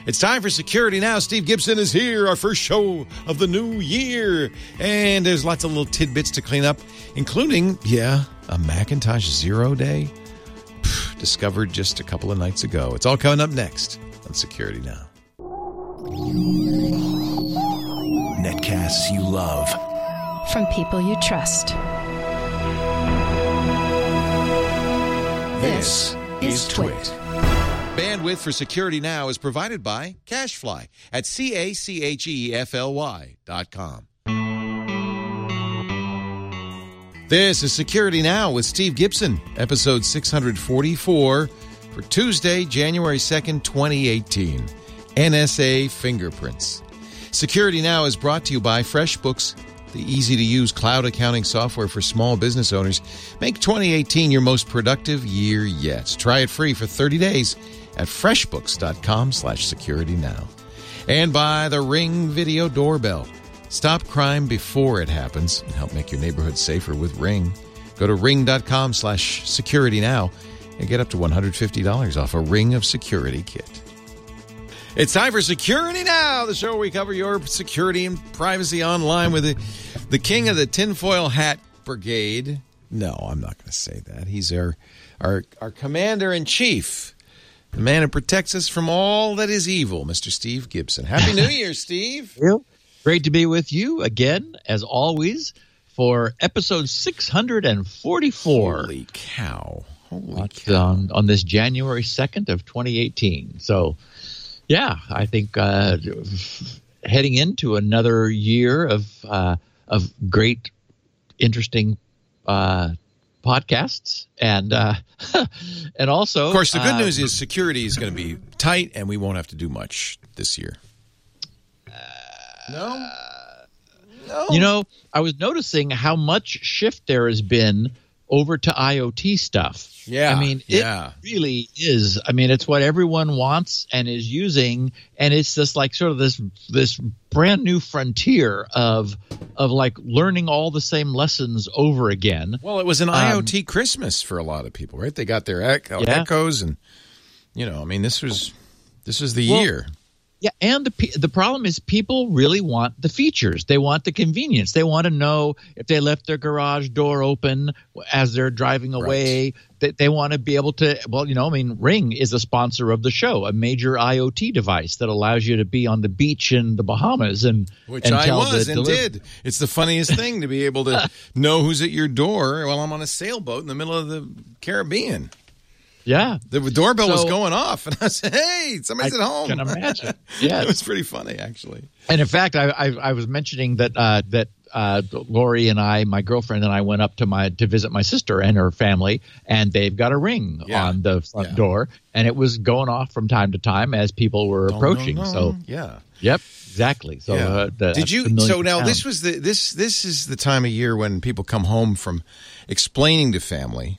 It's time for Security Now. Steve Gibson is here, our first show of the new year. And there's lots of little tidbits to clean up, including, a Macintosh Zero Day discovered just a couple of nights ago. It's all coming up next on Security Now. Netcasts you love. From people you trust. This is Twit. Bandwidth for Security Now is provided by CacheFly at CacheFly.com. This is Security Now with Steve Gibson, episode 644 for Tuesday, January 2nd, 2018. NSA Fingerprints. Security Now is brought to you by FreshBooks, the easy-to-use cloud accounting software for small business owners. Make 2018 your most productive year yet. Try it free for 30 days at freshbooks.com/securitynow. And by the Ring Video Doorbell. Stop crime before it happens and help make your neighborhood safer with Ring. Go to ring.com/securitynow and get up to $150 off a Ring of Security kit. It's time for Security Now, the show where we cover your security and privacy online with the king of the tinfoil hat brigade. No, I'm not going to say that. He's our commander-in-chief, the man who protects us from all that is evil, Mr. Steve Gibson. Happy New Year, Steve. Great to be with you again, as always, for episode 644. Holy cow. Holy cow. On this January 2nd of 2018. So, yeah, I think heading into another year of great, interesting podcasts, and also, of course, the good news is security is going to be tight, and we won't have to do much this year. No. You know, I was noticing how much shift there has been over to IoT stuff. Yeah. I mean, it really is. I mean, it's what everyone wants and is using, and it's just like sort of this brand new frontier of like learning all the same lessons over again. Well, it was an IoT Christmas for a lot of people, right? They got their Echoes, and I mean, this was the year. Yeah, and the problem is people really want the features. They want the convenience. They want to know if they left their garage door open as they're driving away. Right. They want to be able to – well, I mean, Ring is a sponsor of the show, a major IoT device that allows you to be on the beach in the Bahamas Which I was and did. It's the funniest thing to be able to know who's at your door while I'm on a sailboat in the middle of the Caribbean. Yeah. The doorbell was going off, and I said, hey, somebody's at home. I can imagine. Yeah. It was pretty funny, actually. And in fact, I was mentioning that Lori and my girlfriend and I went up to visit my sister and her family, and they've got a Ring on the front door, and it was going off from time to time as people were approaching. So yep, exactly. So did you? So now this is the time of year when people come home from explaining to family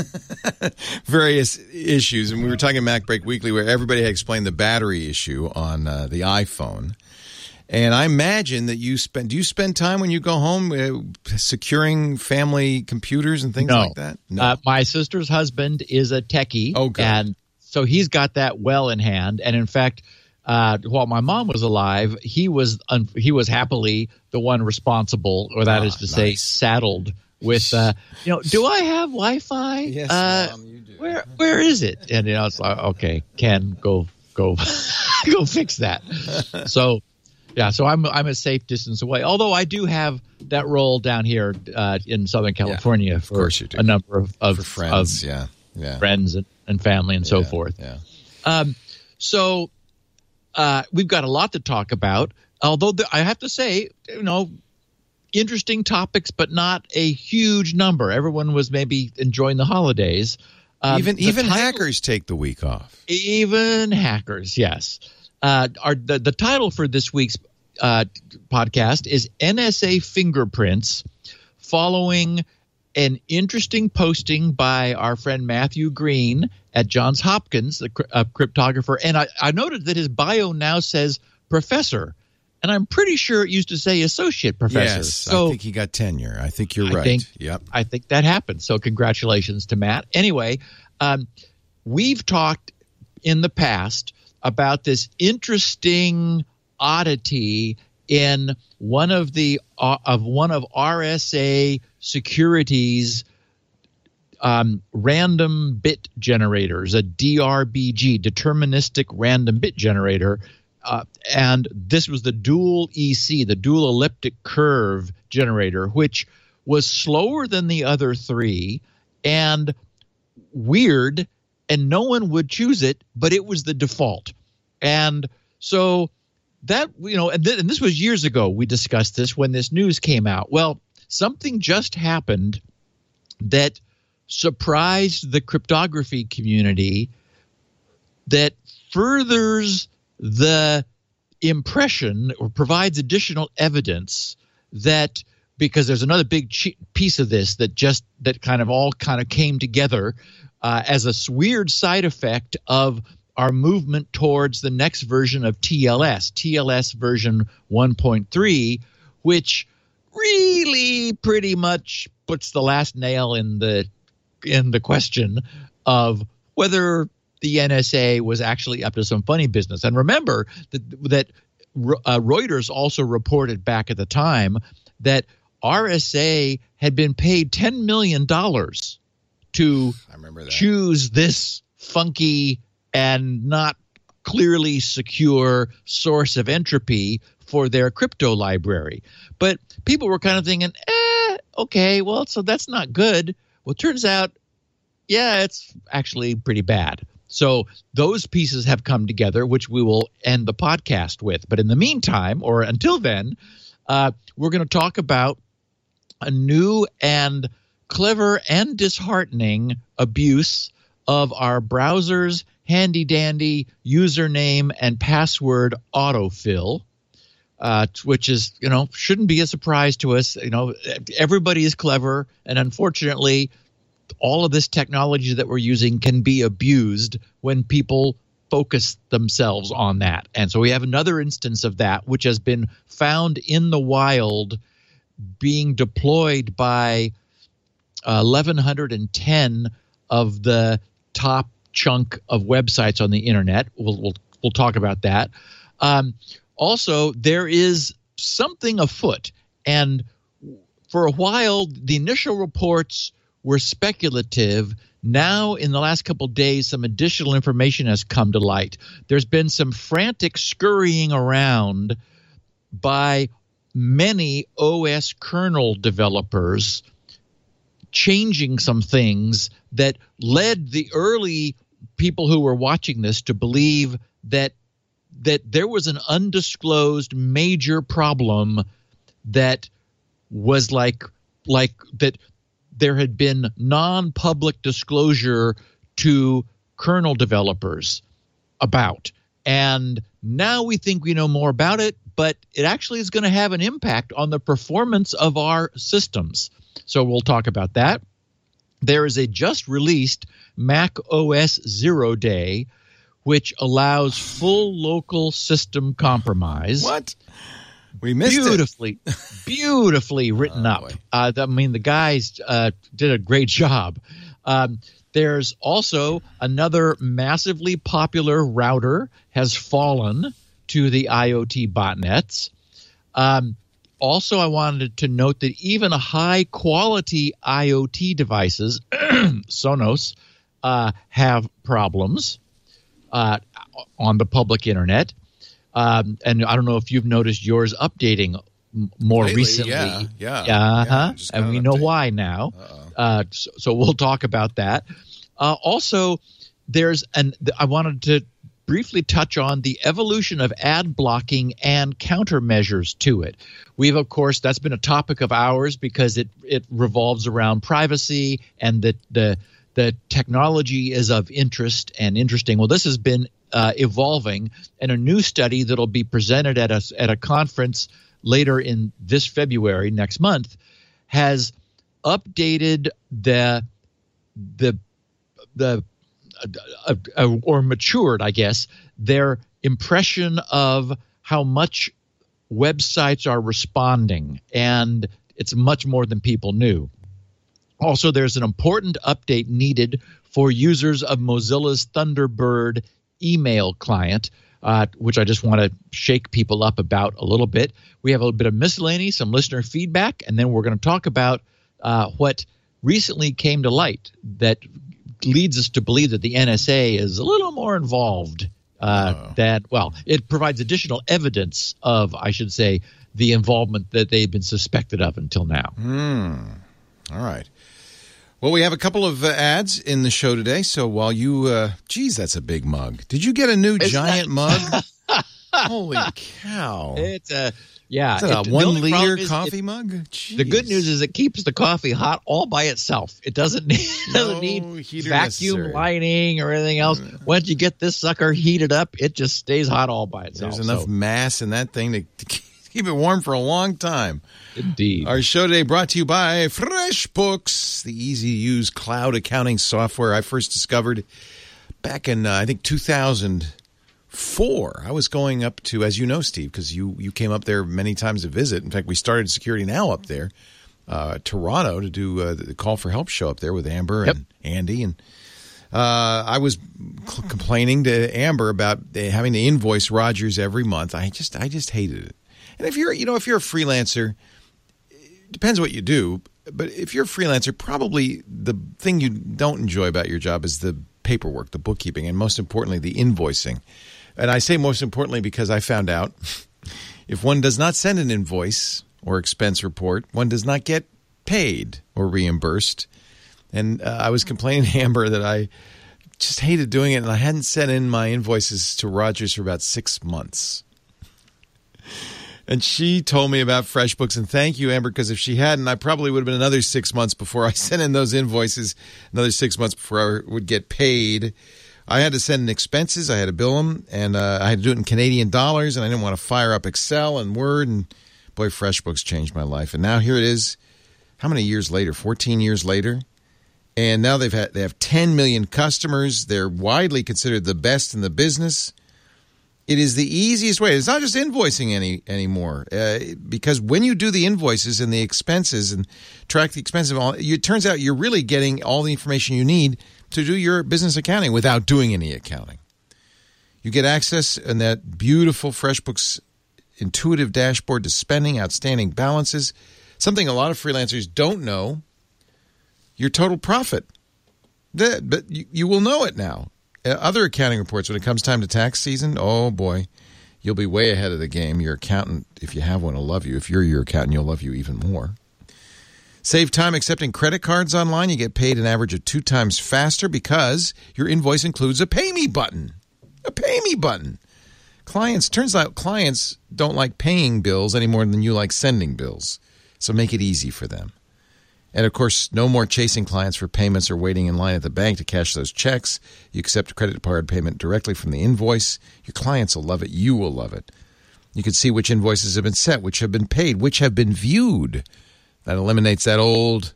various issues, and we were talking Mac Break Weekly where everybody had explained the battery issue on the iPhone. And I imagine that do you spend time when you go home securing family computers and things like that? No. My sister's husband is a techie. Oh, good. And so he's got that well in hand. And in fact, while my mom was alive, he was happily the one responsible, or that is to say, saddled with, do I have Wi-Fi? Yes, Mom, you do. Where is it? And it's like, okay, Ken, go go fix that. So. Yeah, so I'm a safe distance away. Although I do have that role down here in Southern California for course you do. A number of for friends, friends and family and so forth. Yeah. So we've got a lot to talk about. Although I have to say, interesting topics, but not a huge number. Everyone was maybe enjoying the holidays. Even hackers take the week off. Even hackers, yes. The title for this week's podcast is NSA Fingerprints, following an interesting posting by our friend Matthew Green at Johns Hopkins, the cryptographer. And I noted that his bio now says professor, and I'm pretty sure it used to say associate professor. Yes, so I think he got tenure. I think you're right. I think that happened. So congratulations to Matt. Anyway, we've talked in the past about this interesting oddity in one of RSA Securities random bit generators, a DRBG, deterministic random bit generator. And this was the dual EC, the dual elliptic curve generator, which was slower than the other three and weird, and no one would choose it, but it was the default. And so that, and this was years ago. We discussed this when this news came out. Well, something just happened that surprised the cryptography community that furthers the impression or provides additional evidence that, because there's another big piece of this that kind of came together as a weird side effect of our movement towards the next version of TLS version 1.3, which really pretty much puts the last nail in the question of whether the NSA was actually up to some funny business. And remember that Reuters also reported back at the time that RSA had been paid $10 million to choose this funky and not clearly secure source of entropy for their crypto library. But people were kind of thinking, okay, well, so that's not good. Well, it turns out, yeah, it's actually pretty bad. So those pieces have come together, which we will end the podcast with. But in the meantime, or until then, we're going to talk about a new and clever and disheartening abuse of our browser's handy-dandy username and password autofill, which is, shouldn't be a surprise to us. Everybody is clever, and unfortunately, all of this technology that we're using can be abused when people focus themselves on that. And so we have another instance of that, which has been found in the wild being deployed by 1,110 of the top chunk of websites on the internet. We'll talk about that. Also, there is something afoot. And for a while, the initial reports were speculative. Now, in the last couple of days, some additional information has come to light. There's been some frantic scurrying around by many OS kernel developers changing some things that led the early people who were watching this to believe that there was an undisclosed major problem that was like that there had been non-public disclosure to kernel developers about. And now we think we know more about it, but it actually is going to have an impact on the performance of our systems. So we'll talk about that. There is a just released Mac OS 0 Day, which allows full local system compromise. What? We missed beautifully written up. The guys did a great job. There's also another massively popular router has fallen to the IoT botnets. Also, I wanted to note that even high-quality IoT devices, Sonos, have problems on the public internet. And I don't know if you've noticed yours updating more lately, recently. Yeah. And we know why now. So we'll talk about that. Also, I wanted to briefly touch on the evolution of ad blocking and countermeasures to it. We've, of course, that's been a topic of ours because it revolves around privacy and the technology is of interest and interesting. Well, this has been evolving, and a new study that'll be presented at a conference later in this February next month has updated or matured, I guess, their impression of how much websites are responding, and it's much more than people knew. Also, there's an important update needed for users of Mozilla's Thunderbird email client, which I just want to shake people up about a little bit. We have a little bit of miscellany, some listener feedback, and then we're going to talk about what recently came to light that leads us to believe that the NSA is a little more involved it provides additional evidence of, I should say, the involvement that they've been suspected of until now. All right. Well, we have a couple of ads in the show today. So while you, that's a big mug. Did you get a new giant mug? Holy cow. It's a 1 liter coffee mug? Jeez. The good news is it keeps the coffee hot all by itself. It doesn't need vacuum necessary. lighting or anything else. Once you get this sucker heated up, it just stays hot all by itself. There's enough mass in that thing to keep it warm for a long time. Indeed. Our show today brought to you by FreshBooks, the easy-to-use cloud accounting software I first discovered back in, I think, 2004. I was going up to, as you know, Steve, because you came up there many times to visit. In fact, we started Security Now up there, Toronto, to do the Call for Help show up there with Amber and Andy. And I was complaining to Amber about having to invoice Rogers every month. I just hated it. And if you're a freelancer, it depends what you do. But if you're a freelancer, probably the thing you don't enjoy about your job is the paperwork, the bookkeeping, and most importantly, the invoicing. And I say most importantly because I found out if one does not send an invoice or expense report, one does not get paid or reimbursed. And I was complaining to Amber that I just hated doing it, and I hadn't sent in my invoices to Rogers for about 6 months. And she told me about FreshBooks, and thank you, Amber, because if she hadn't, I probably would have been another 6 months before I sent in those invoices, another 6 months before I would get paid. I had to send in expenses. I had to bill them, and I had to do it in Canadian dollars, and I didn't want to fire up Excel and Word. And boy, FreshBooks changed my life. And now here it is. How many years later? 14 years later. And now they have 10 million customers. They're widely considered the best in the business. It is the easiest way. It's not just invoicing anymore, because when you do the invoices and the expenses and track the expenses, it turns out you're really getting all the information you need to do your business accounting without doing any accounting. You get access in that beautiful FreshBooks intuitive dashboard to spending, outstanding balances, something a lot of freelancers don't know, your total profit. But you will know it now. Other accounting reports, when it comes time to tax season, oh boy, you'll be way ahead of the game. Your accountant, if you have one, will love you. If you're your accountant, you'll love you even more. Save time accepting credit cards online. You get paid an average of 2 times faster because your invoice includes a Pay Me button. A Pay Me button. Turns out clients don't like paying bills any more than you like sending bills. So make it easy for them. And, of course, no more chasing clients for payments or waiting in line at the bank to cash those checks. You accept credit card payment directly from the invoice. Your clients will love it. You will love it. You can see which invoices have been sent, which have been paid, which have been viewed. That eliminates that old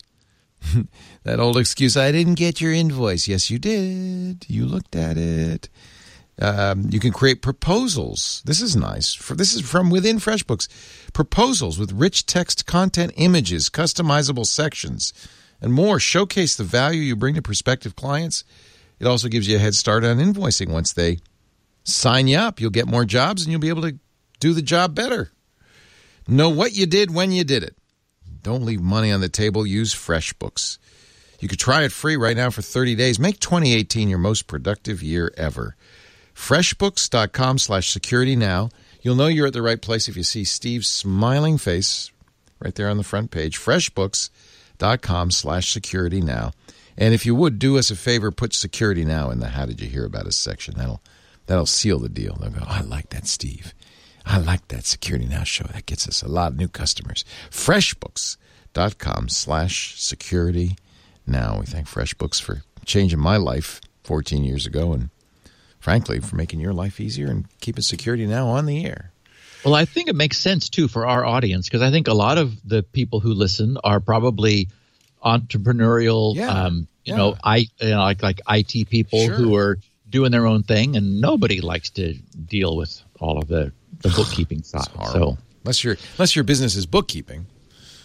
excuse, I didn't get your invoice. Yes, you did. You looked at it. You can create proposals. This is nice. This is from within FreshBooks. Proposals with rich text content, images, customizable sections, and more. Showcase the value you bring to prospective clients. It also gives you a head start on invoicing. Once they sign you up, you'll get more jobs, and you'll be able to do the job better. Know what you did when you did it. Don't leave money on the table. Use FreshBooks. You could try it free right now for 30 days. Make 2018 your most productive year ever. FreshBooks.com/security now. You'll know you're at the right place if you see Steve's smiling face right there on the front page. FreshBooks.com/security now. And if you would, do us a favor, put security now in the How Did You Hear About Us section. That'll seal the deal. They'll go, I like that, Steve. I like that Security Now show. That gets us a lot of new customers. FreshBooks.com/security now. We thank FreshBooks for changing my life 14 years ago and frankly, for making your life easier and keeping Security Now on the air. Well, I think it makes sense, too, for our audience, because I think a lot of the people who listen are probably entrepreneurial, like IT people who are doing their own thing, and nobody likes to deal with all of the bookkeeping side. So, unless your business is bookkeeping.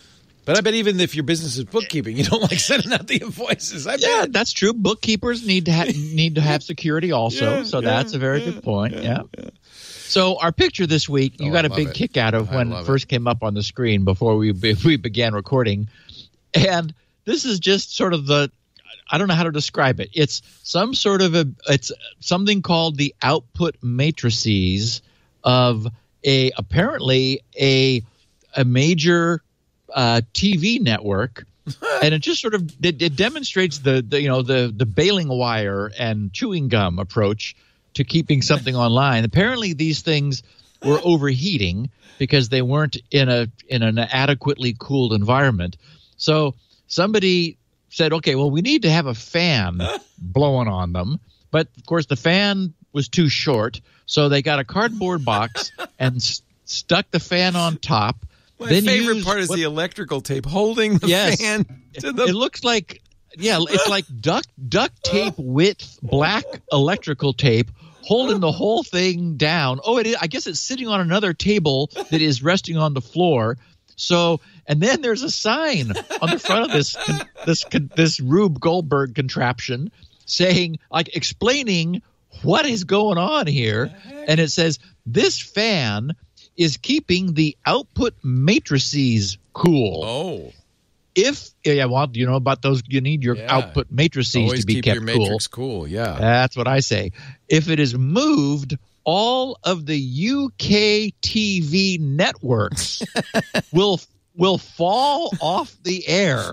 But I bet even if your business is bookkeeping, you don't like sending out the invoices. Yeah, that's true. Bookkeepers need to have security also. That's a very good point. Yeah. So our picture this week, you got a big kick out of when it first came up on the screen before we began recording. And this is just sort of I don't know how to describe it. It's some sort of it's something called the output matrices of apparently a major TV network. And it just sort of it demonstrates the baling wire and chewing gum approach to keeping something online. Apparently these things were overheating because they weren't in an adequately cooled environment. So somebody said, okay, well, we need to have a fan blowing on them. But, of course, the fan was too short, so they got a cardboard box and stuck the fan on top. My favorite part is the electrical tape holding the fan to the... It looks like, it's like duct tape width black electrical tape holding the whole thing down. Oh, I guess it's sitting on another table that is resting on the floor. So, and then there's a sign on the front of this Rube Goldberg contraption saying, like, explaining what is going on here. And it says, this fan is keeping the output matrices cool. Oh. You know about those. You need your output matrices to be kept cool. Always keep your matrix cool, yeah. That's what I say. If it is moved, all of the UK TV networks will fall off the air.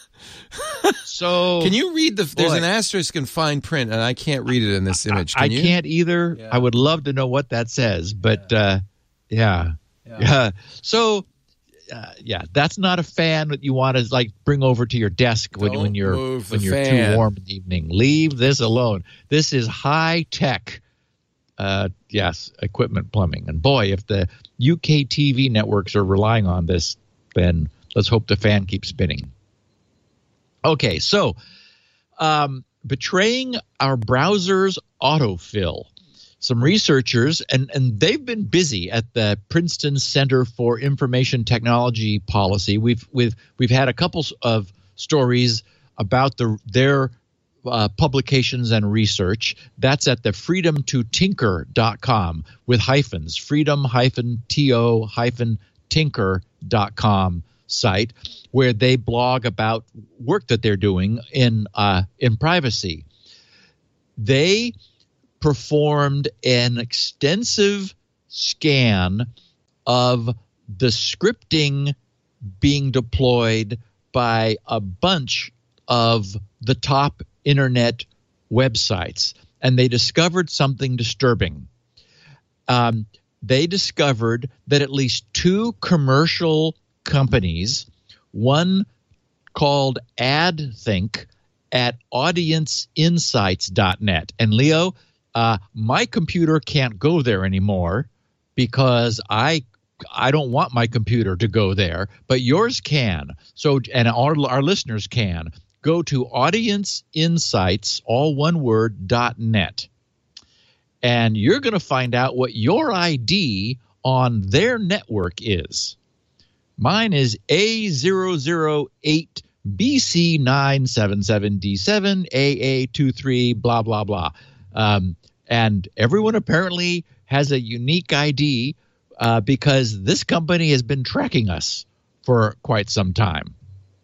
So can you read there's an asterisk in fine print, and I can't read it in this image. Can you? Can't either. Yeah. I would love to know what that says, but So that's not a fan that you want to like bring over to your desk when you're too warm in the evening. Leave this alone. This is high tech. Equipment plumbing. And boy, if the UK TV networks are relying on this, then let's hope the fan keeps spinning. Okay, so betraying our browser's autofill. Some researchers, and they've been busy at the Princeton Center for Information Technology Policy. We've had a couple of stories about their publications and research. That's at the freedomtotinker.com with hyphens, freedom-to-tinker.com site, where they blog about work that they're doing in privacy. They performed an extensive scan of the scripting being deployed by a bunch of the top internet websites, and they discovered something disturbing. They discovered that at least two commercial companies, one called AdThink at AudienceInsights.net. And Leo, my computer can't go there anymore because I don't want my computer to go there, but yours can. So, and our listeners can. Go to AudienceInsights, all one word, .net. And you're going to find out what your ID on their network is. Mine is A008BC977D7AA23 blah, blah, blah. And everyone apparently has a unique ID because this company has been tracking us for quite some time.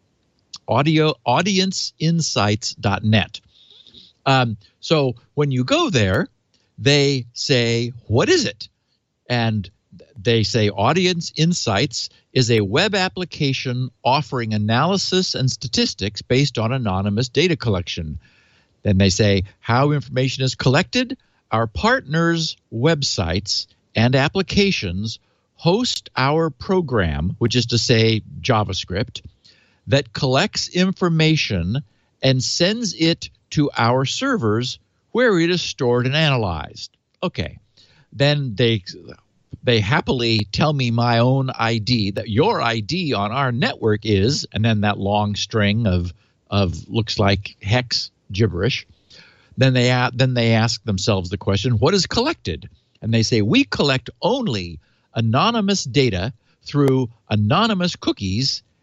AudienceInsights.net. So when you go there, they say, what is it? And they say Audience Insights is a web application offering analysis and statistics based on anonymous data collection. Then they say how information is collected. Our partners' websites and applications host our program, which is to say JavaScript, that collects information and sends it to our servers where it is stored and analyzed. Okay. Then they happily tell me my own ID, that your ID on our network is, and then that long string of looks like hex gibberish. Then they ask themselves the question, what is collected? And they say, we collect only anonymous data through anonymous cookies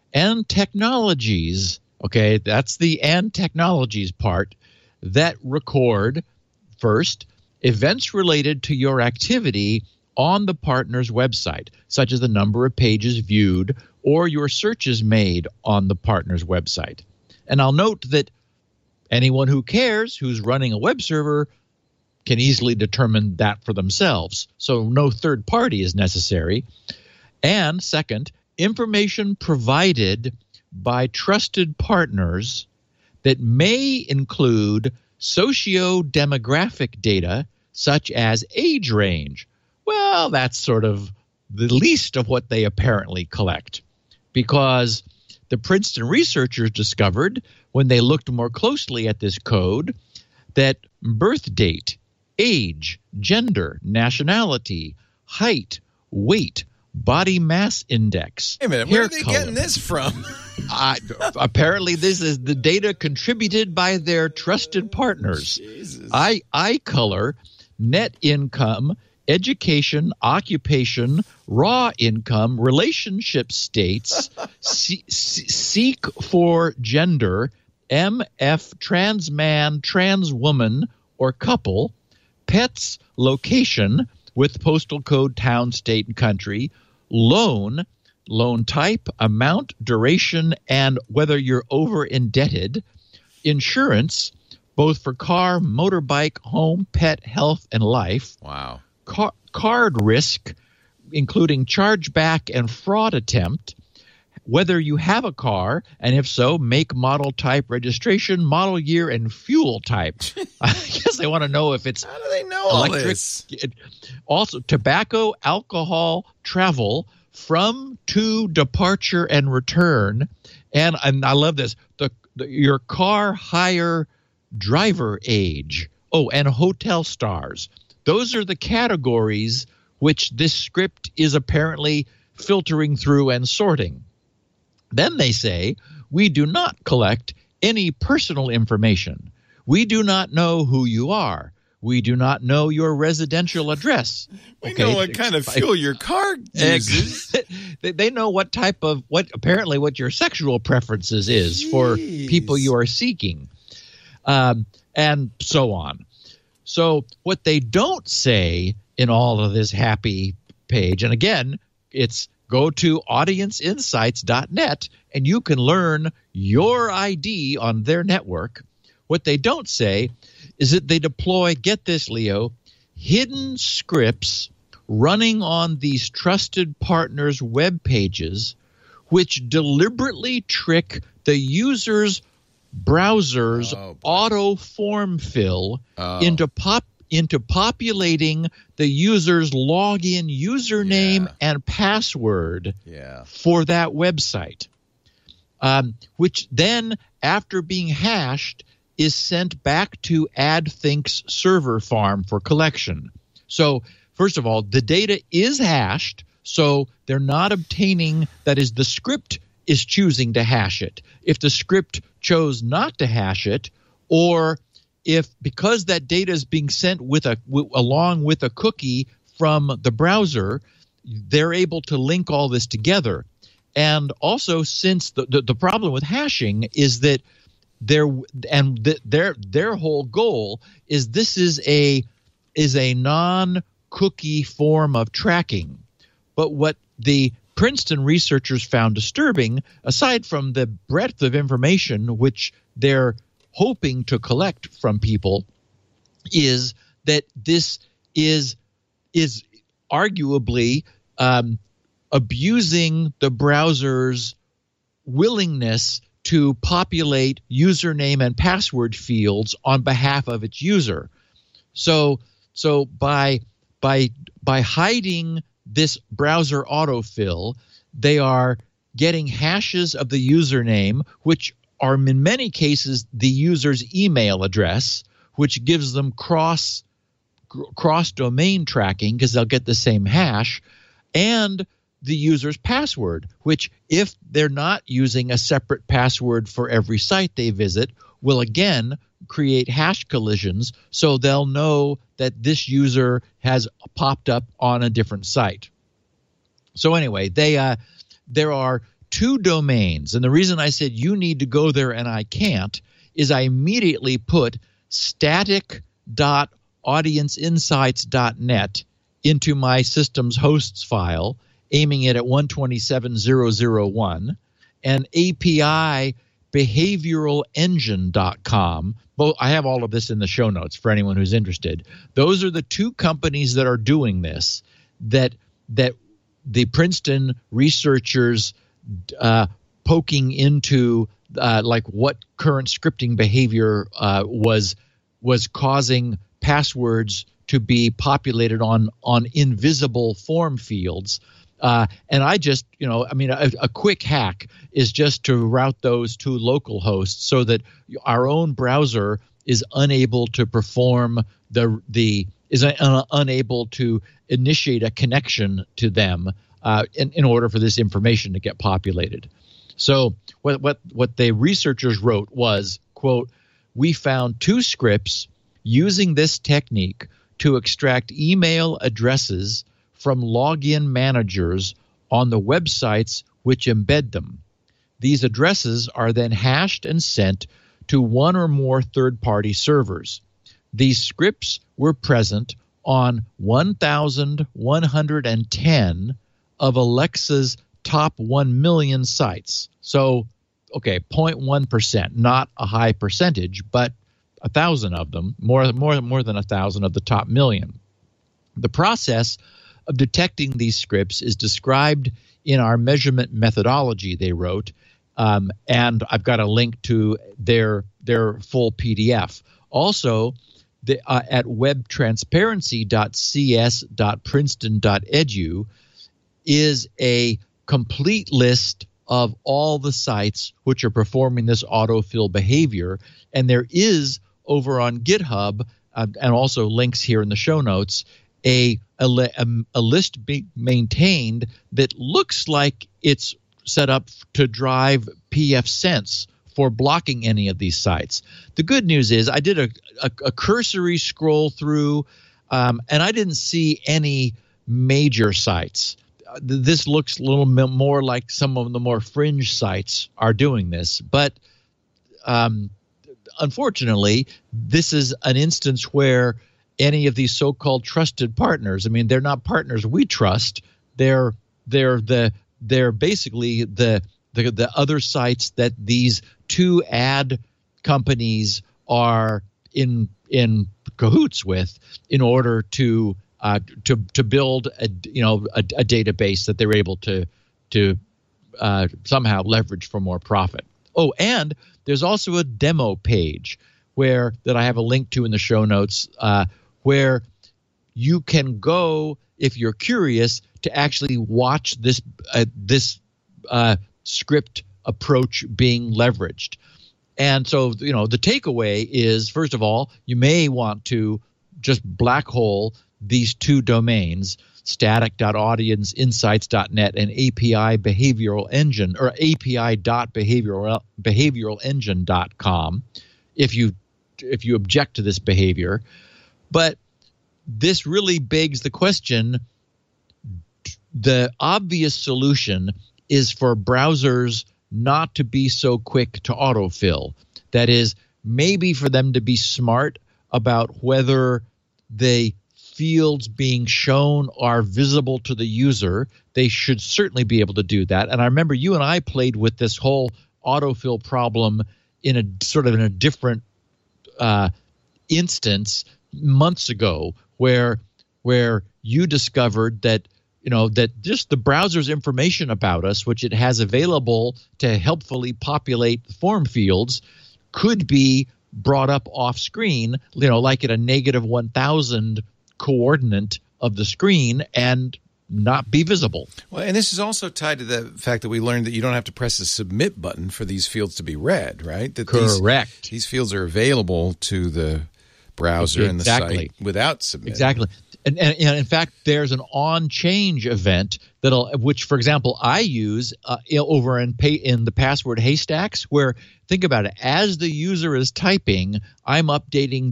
and technologies, okay, that's the and technologies part, that record, first, events related to your activity on the partner's website, such as the number of pages viewed or your searches made on the partner's website. And I'll note that anyone who cares, who's running a web server, can easily determine that for themselves. So no third party is necessary. And second, information provided by trusted partners that may include socio-demographic data such as age range. Well, that's sort of the least of what they apparently collect, because the Princeton researchers discovered, when they looked more closely at this code, that birth date, age, gender, nationality, height, weight, body mass index. Wait a minute, where are they getting this from? Apparently, this is the data contributed by their trusted partners. Jesus. Eye color, net income, education, occupation, raw income, relationship states, seek for gender, MF, trans man, trans woman, or couple, pets, location with postal code, town, state, and country, loan type, amount, duration, and whether you're over indebted, insurance, both for car, motorbike, home, pet, health, and life. Wow. Card risk, including chargeback and fraud attempt, whether you have a car, and if so, make, model, type, registration, model year, and fuel type. I guess they want to know if it's How do they know electric. all this? Also, tobacco, alcohol, travel, from, to, departure, and return. And I love this, your car hire driver age. Oh, and hotel stars. Those are the categories which this script is apparently filtering through and sorting. Then they say, we do not collect any personal information. We do not know who you are. We do not know your residential address. We know what kind of fuel your car uses. They know what type of, what your sexual preferences is for people you are seeking, and so on. So what they don't say in all of this happy page, and again, it's go to audienceinsights.net and you can learn your ID on their network. What they don't say is that they deploy, get this, Leo, hidden scripts running on these trusted partners' web pages, which deliberately trick the user's browser's auto form fill into populating the user's login username and password for that website, which then, after being hashed, is sent back to AdThink's server farm for collection. So, first of all, the data is hashed, so they're not obtaining, that is, the script is choosing to hash it. If the script chose not to hash it, or if because that data is being sent along with a cookie from the browser, they're able to link all this together. And also, since the problem with hashing is that their whole goal is this is a non-cookie form of tracking. But what the Princeton researchers found disturbing, aside from the breadth of information which they're hoping to collect from people, is that this is arguably abusing the browser's willingness to populate username and password fields on behalf of its user. So by hiding this browser autofill, they are getting hashes of the username, which are in many cases the user's email address, which gives them cross domain tracking because they'll get the same hash, and the user's password, which, if they're not using a separate password for every site they visit, will again create hash collisions, so they'll know that this user has popped up on a different site. So anyway, there are 2 domains. And the reason I said you need to go there and I can't is I immediately put static.audienceinsights.net into my system's hosts file, aiming it at 127.0.0.1, and API behavioralengine.com. Well, I have all of this in the show notes for anyone who's interested. Those are the 2 companies that are doing this, that the Princeton researchers poking into like what current scripting behavior was causing passwords to be populated on invisible form fields. And I just, a quick hack is just to route those to local hosts so that our own browser is unable to perform unable to initiate a connection to them in order for this information to get populated. So what the researchers wrote was, quote, "We found 2 scripts using this technique to extract email addresses from login managers on the websites which embed them. These addresses are then hashed and sent to one or more third-party servers. These scripts were present on 1,110 of Alexa's top 1 million sites." So, okay, 0.1%, not a high percentage, but 1,000 of them, more than 1,000 of the top million. The process of detecting these scripts is described in our measurement methodology, they wrote, and I've got a link to their full PDF. Also, at webtransparency.cs.princeton.edu is a complete list of all the sites which are performing this autofill behavior, and there is over on GitHub, and also links here in the show notes, a list being maintained that looks like it's set up to drive pfSense for blocking any of these sites. The good news is I did a cursory scroll through, and I didn't see any major sites. This looks a little more like some of the more fringe sites are doing this, but unfortunately, this is an instance where any of these so-called trusted partners, I mean, they're not partners we trust. They're basically the other sites that these 2 ad companies are in cahoots with in order to build a database that they're able to somehow leverage for more profit. Oh, and there's also a demo page that I have a link to in the show notes, where you can go, if you're curious, to actually watch this script approach being leveraged. And so, the takeaway is, first of all, you may want to just black hole these 2 domains, static.audienceinsights.net and API behavioral engine, or api.behavioralengine.com, if you object to this behavior. But this really begs the question, the obvious solution is for browsers not to be so quick to autofill. That is, maybe for them to be smart about whether the fields being shown are visible to the user. They should certainly be able to do that. And I remember you and I played with this whole autofill problem in a different instance months ago, where you discovered that that just the browser's information about us, which it has available to helpfully populate the form fields, could be brought up off screen, like at a -1,000 coordinate of the screen, and not be visible. Well, and this is also tied to the fact that we learned that you don't have to press the submit button for these fields to be read, right? That correct. These fields are available to the browser and the site without submitting. Exactly. And in fact, there's an on-change event which, for example, I use over in the password haystacks, where, think about it, as the user is typing, I'm updating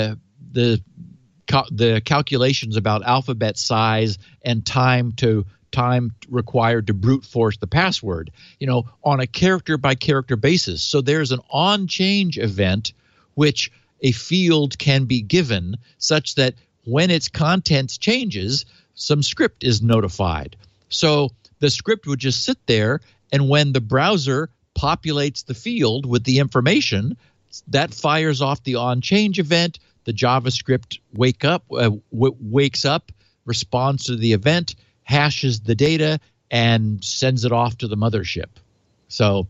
the calculations about alphabet size and time to time required to brute force the password, on a character by character basis. So there's an on change event which a field can be given such that when its contents changes, some script is notified. So the script would just sit there, and when the browser populates the field with the information, that fires off the on-change event. The JavaScript wakes up, responds to the event, hashes the data, and sends it off to the mothership. So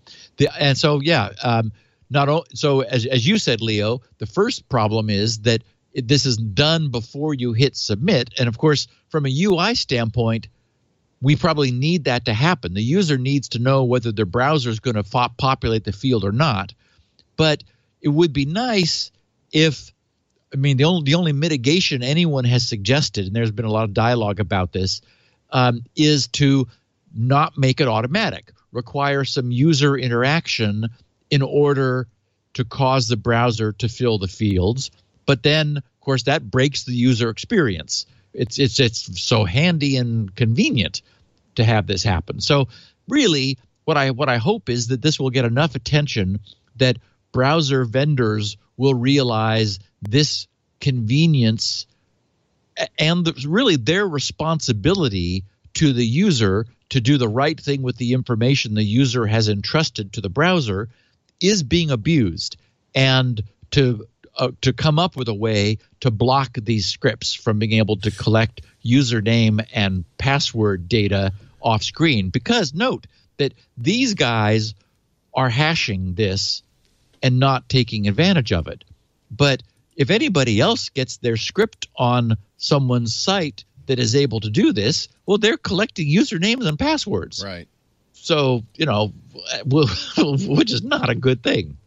as you said, Leo, the first problem is that this is done before you hit submit, and of course, from a UI standpoint, we probably need that to happen. The user needs to know whether their browser is going to populate the field or not. But it would be nice if, the only mitigation anyone has suggested, and there's been a lot of dialogue about this, is to not make it automatic, require some user interaction in order to cause the browser to fill the fields. But then, of course, that breaks the user experience. It's so handy and convenient to have this happen. So really, what I hope is that this will get enough attention that browser vendors will realize this convenience and really their responsibility to the user to do the right thing with the information the user has entrusted to the browser is being abused, and to come up with a way to block these scripts from being able to collect username and password data off screen. Because note that these guys are hashing this and not taking advantage of it. But if anybody else gets their script on someone's site that is able to do this, well, they're collecting usernames and passwords. Right. So, which is not a good thing.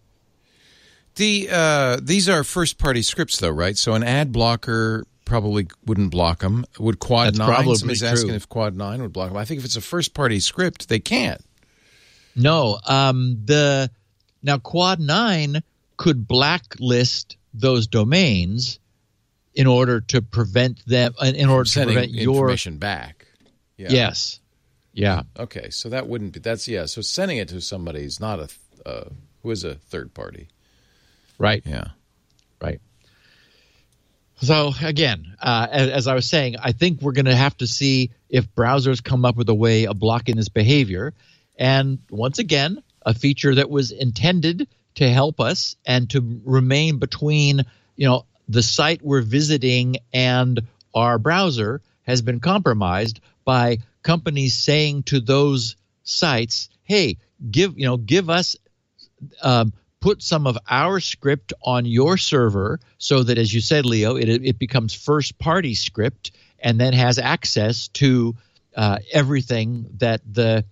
These are first-party scripts, though, right? So an ad blocker probably wouldn't block them. Would Quad 9? Somebody's asking if Quad 9 would block them. I think if it's a first-party script, they can't. No. Now, Quad 9 could blacklist those domains in order to prevent them, in order to prevent your information back. Yeah. Yes. Yeah. Okay, so that wouldn't be. So sending it to somebody is not who is a third party. Right. Yeah. Right. So again, as I was saying, I think we're going to have to see if browsers come up with a way of blocking this behavior. And once again, a feature that was intended to help us and to remain between, the site we're visiting and our browser has been compromised by companies saying to those sites, "Hey, give us." Put some of our script on your server so that, as you said, Leo, it becomes first-party script and then has access to everything that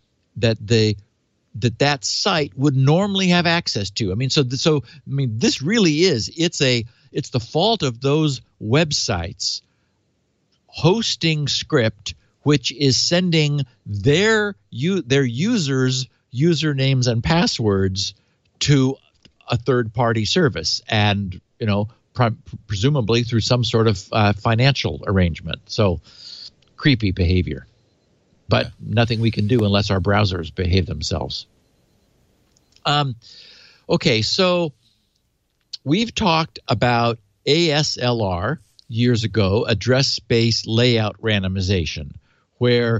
that site would normally have access to. This really is it's the fault of those websites hosting script which is sending their users' usernames and passwords to a third-party service, and presumably through some sort of financial arrangement. So, creepy behavior, but nothing we can do unless our browsers behave themselves. Okay, so we've talked about ASLR years ago, address space layout randomization, where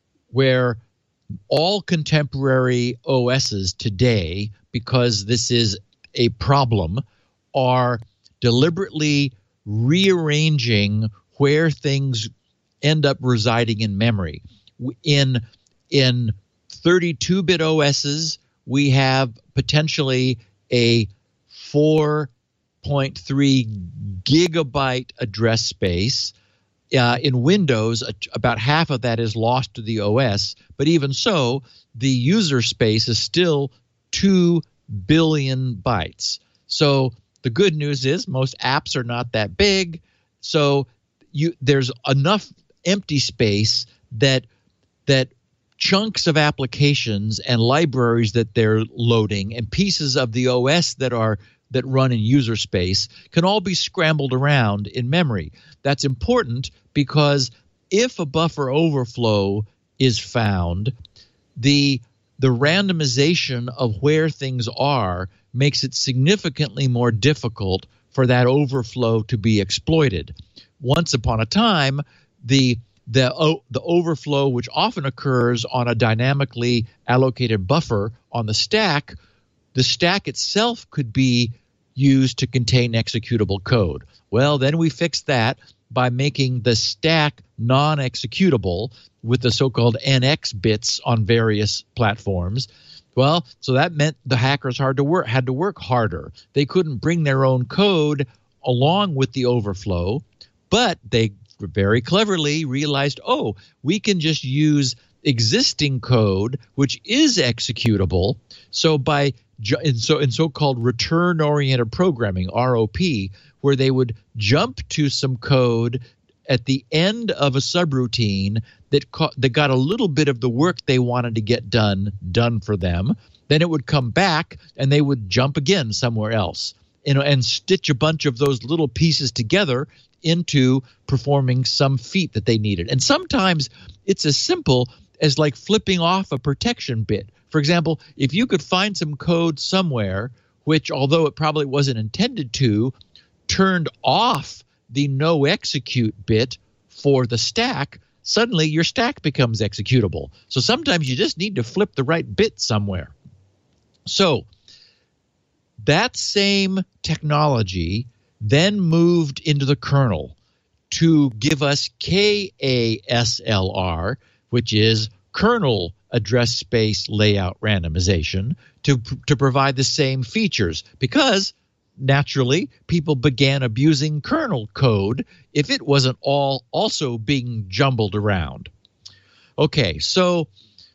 all contemporary OSs today, because this is a problem, are deliberately rearranging where things end up residing in memory. In 32-bit OSs, we have potentially a 4.3 gigabyte address space. In Windows, about half of that is lost to the OS, but even so, the user space is still 2 billion bytes. So the good news is most apps are not that big, so there's enough empty space that chunks of applications and libraries that they're loading and pieces of the OS that run in user space can all be scrambled around in memory. That's important because if a buffer overflow is found, the randomization of where things are makes it significantly more difficult for that overflow to be exploited. Once upon a time, the overflow, which often occurs on a dynamically allocated buffer on the stack itself could be used to contain executable code. Well, then we fixed that by making the stack non-executable with the so-called NX bits on various platforms. Well, so that meant the hackers had to work harder. They couldn't bring their own code along with the overflow, but they very cleverly realized, we can just use existing code which is executable. So in so-called return-oriented programming, ROP, where they would jump to some code at the end of a subroutine that got a little bit of the work they wanted to get done for them. Then it would come back and they would jump again somewhere else, and stitch a bunch of those little pieces together into performing some feat that they needed. And sometimes it's as simple as like flipping off a protection bit. For example, if you could find some code somewhere which, although it probably wasn't intended to, turned off the no execute bit for the stack, suddenly your stack becomes executable. So sometimes you just need to flip the right bit somewhere. So that same technology then moved into the kernel to give us KASLR, which is kernel address space layout randomization, to provide the same features, because naturally people began abusing kernel code if it wasn't all also being jumbled around. Okay, so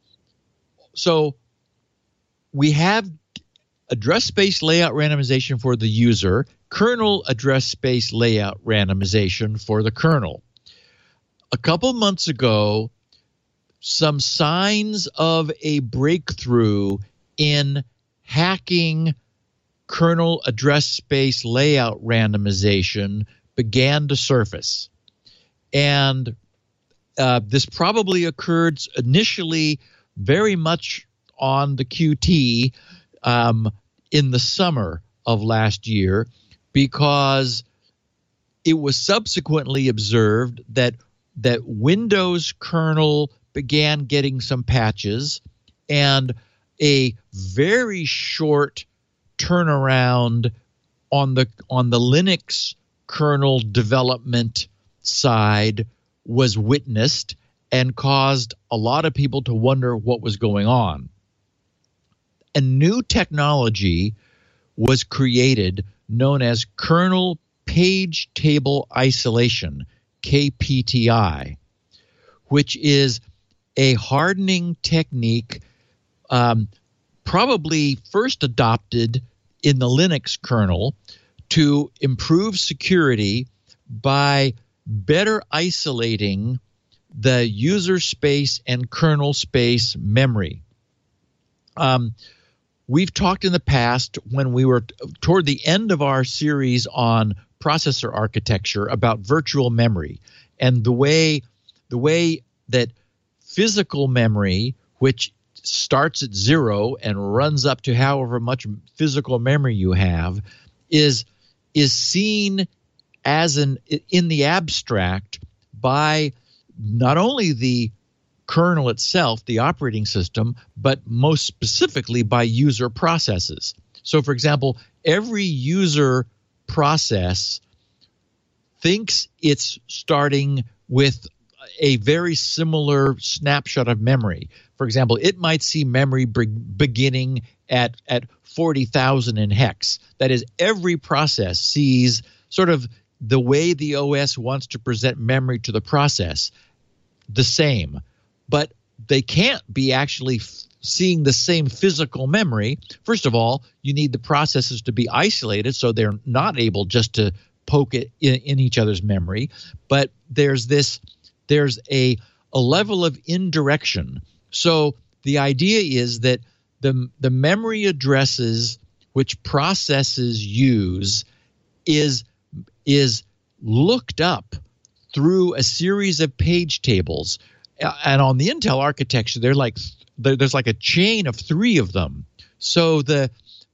we have address space layout randomization for the user, kernel address space layout randomization for the kernel. A couple months ago, some signs of a breakthrough in hacking kernel address space layout randomization began to surface. And this probably occurred initially very much on the QT in the summer of last year, because it was subsequently observed that Windows kernel began getting some patches, and a very short turnaround on the Linux kernel development side was witnessed and caused a lot of people to wonder what was going on. A new technology was created known as kernel page table isolation, KPTI, which is a hardening technique probably first adopted in the Linux kernel to improve security by better isolating the user space and kernel space memory. We've talked in the past, when we were toward the end of our series on processor architecture, about virtual memory and the way that physical memory, which starts at 0 and runs up to however much physical memory you have, is seen as in the abstract by not only the kernel itself, the operating system, but most specifically by user processes. So, for example, every user process thinks it's starting with a very similar snapshot of memory. For example, it might see memory beginning at 40,000 in hex. That is, every process sees sort of the way the OS wants to present memory to the process the same. But they can't be actually seeing the same physical memory. First of all, you need the processes to be isolated so they're not able just to poke it in each other's memory. But there's a level of indirection. So the idea is that the memory addresses which processes use is looked up through a series of page tables. And on the Intel architecture, there's like a chain of 3 of them. So the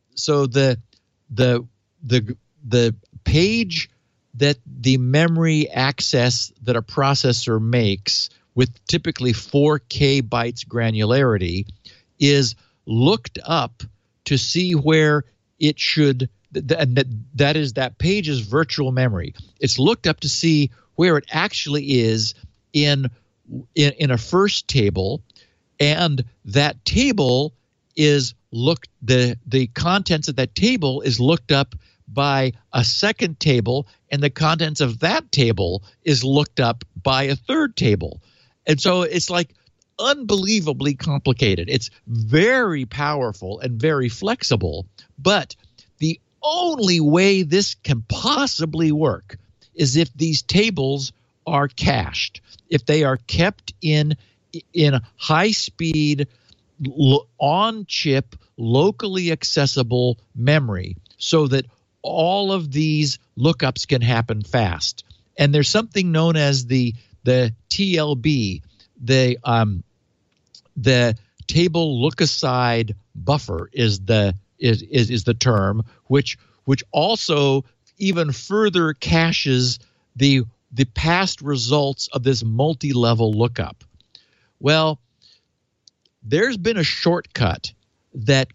page that the memory access that a processor makes with typically 4K bytes granularity is looked up to see where it should, that page is virtual memory. It's looked up to see where it actually is in a first table, and that table is the contents of that table is looked up by a second table, and the contents of that table is looked up by a third table. And so it's like unbelievably complicated. It's very powerful and very flexible, but the only way this can possibly work is if these tables are cached, if they are kept in high speed, on chip, locally accessible memory, so that all of these lookups can happen fast. And there's something known as the TLB, the table look aside buffer is the term, which also even further caches the past results of this multi-level lookup. Well, there's been a shortcut that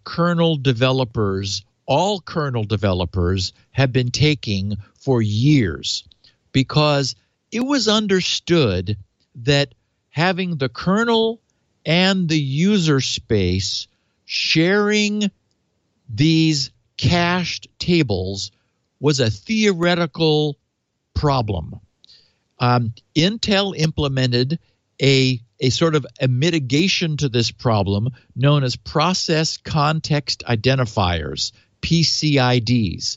all kernel developers have been taking for years, because it was understood that having the kernel and the user space sharing these cached tables was a theoretical problem. Intel implemented a sort of a mitigation to this problem known as process context identifiers, PCIDs,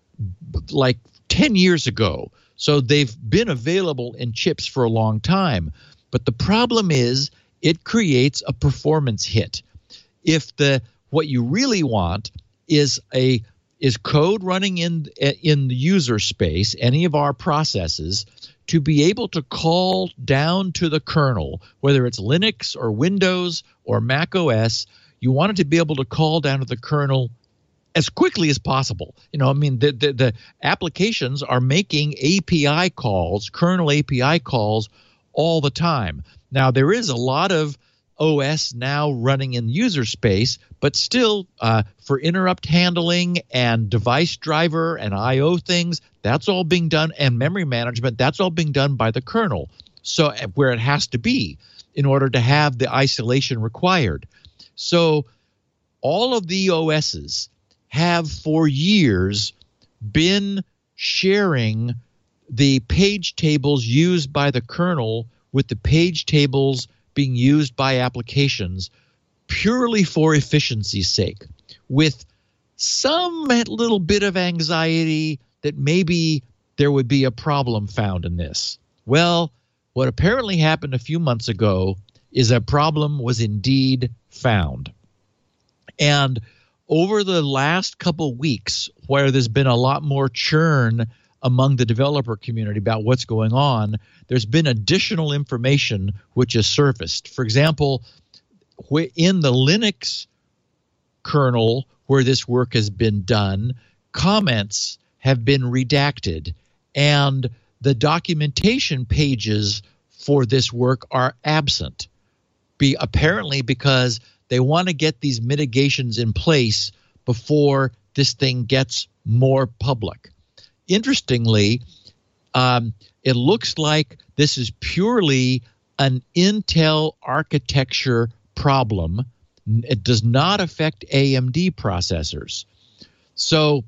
like 10 years ago. So they've been available in chips for a long time. But the problem is it creates a performance hit. If what you really want is code running in the user space, any of our processes, to be able to call down to the kernel, whether it's Linux or Windows or Mac OS, you want it to be able to call down to the kernel as quickly as possible. The applications are making API calls, kernel API calls, all the time. Now, there is a lot of OS now running in user space, but still for interrupt handling and device driver and I/O things, that's all being done, and memory management, that's all being done by the kernel. So where it has to be in order to have the isolation required. So all of the OSs have for years been sharing the page tables used by the kernel with the page tables being used by applications purely for efficiency's sake, with some little bit of anxiety that maybe there would be a problem found in this. Well, what apparently happened a few months ago is a problem was indeed found. And over the last couple weeks, where there's been a lot more churn among the developer community about what's going on, there's been additional information which has surfaced. For example, in the Linux kernel where this work has been done, comments have been redacted, and the documentation pages for this work are absent, apparently because they want to get these mitigations in place before this thing gets more public. Interestingly, it looks like this is purely an Intel architecture problem. It does not affect AMD processors. So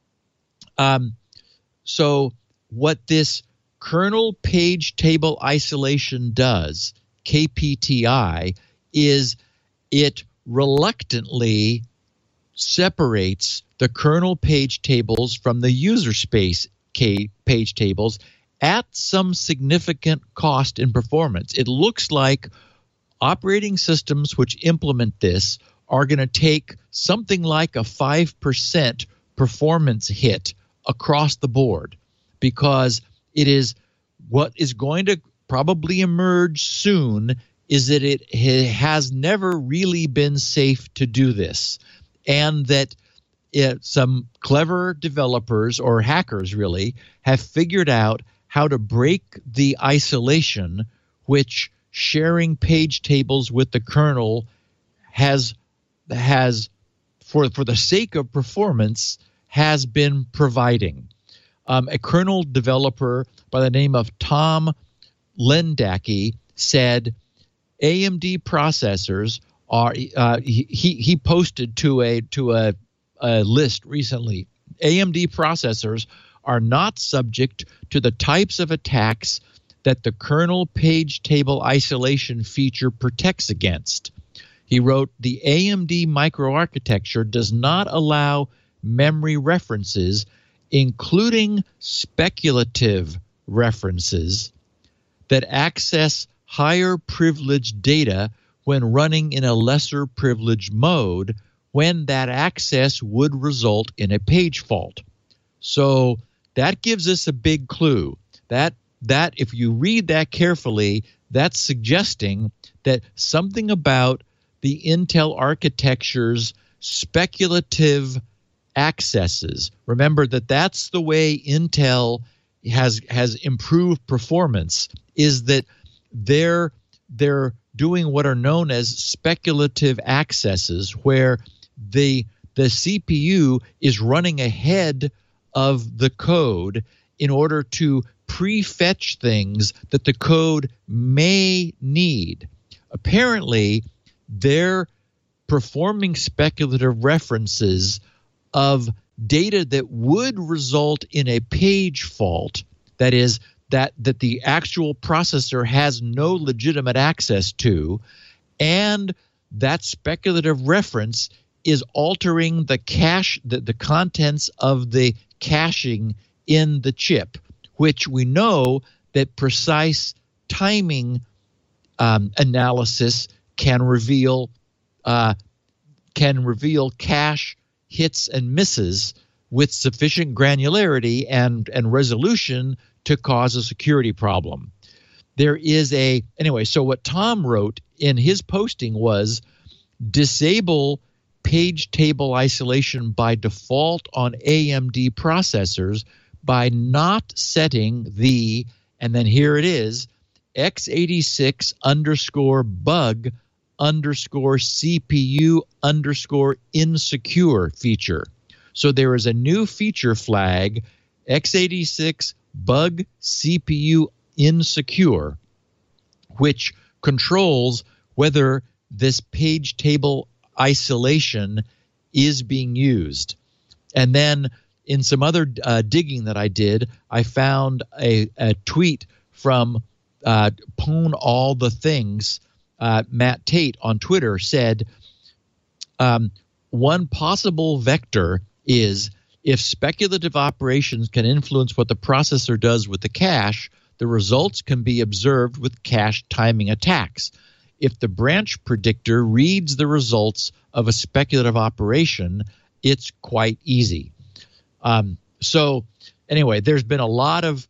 what this kernel page table isolation does, KPTI, is it reluctantly separates the kernel page tables from the user space page tables at some significant cost in performance. It looks like operating systems which implement this are going to take something like a 5% performance hit across the board, because it is what is going to probably emerge soon is that it has never really been safe to do this, and that some clever developers or hackers really have figured out how to break the isolation which sharing page tables with the kernel has for the sake of performance has been providing. A kernel developer by the name of Tom Lendacki said AMD processors are he posted to a list recently. AMD processors are not subject to the types of attacks that the kernel page table isolation feature protects against. He wrote, the AMD microarchitecture does not allow memory references, including speculative references, that access higher privileged data when running in a lesser privileged mode, when that access would result in a page fault. So that gives us a big clue. That if you read that carefully, that's suggesting that something about the Intel architecture's speculative accesses. Remember that's the way Intel has improved performance, is that they're doing what are known as speculative accesses, where the CPU is running ahead of the code in order to prefetch things that the code may need. Apparently, they're performing speculative references of data that would result in a page fault, that is, that the actual processor has no legitimate access to, and that speculative reference is altering the cache, the contents of the caching in the chip, which we know that precise timing analysis can reveal cache hits and misses with sufficient granularity and resolution to cause a security problem. There is anyway, so what Tom wrote in his posting was disable page table isolation by default on AMD processors by not setting the, and then here it is, x86_bug_CPU_insecure feature. So there is a new feature flag, x86 bug CPU insecure, which controls whether this page table isolation is being used. And then in some other digging that I did, I found a tweet from Pwn All the Things. Matt Tate on Twitter said, one possible vector is if speculative operations can influence what the processor does with the cache, the results can be observed with cache timing attacks. If the branch predictor reads the results of a speculative operation, it's quite easy. So anyway, there's been a lot of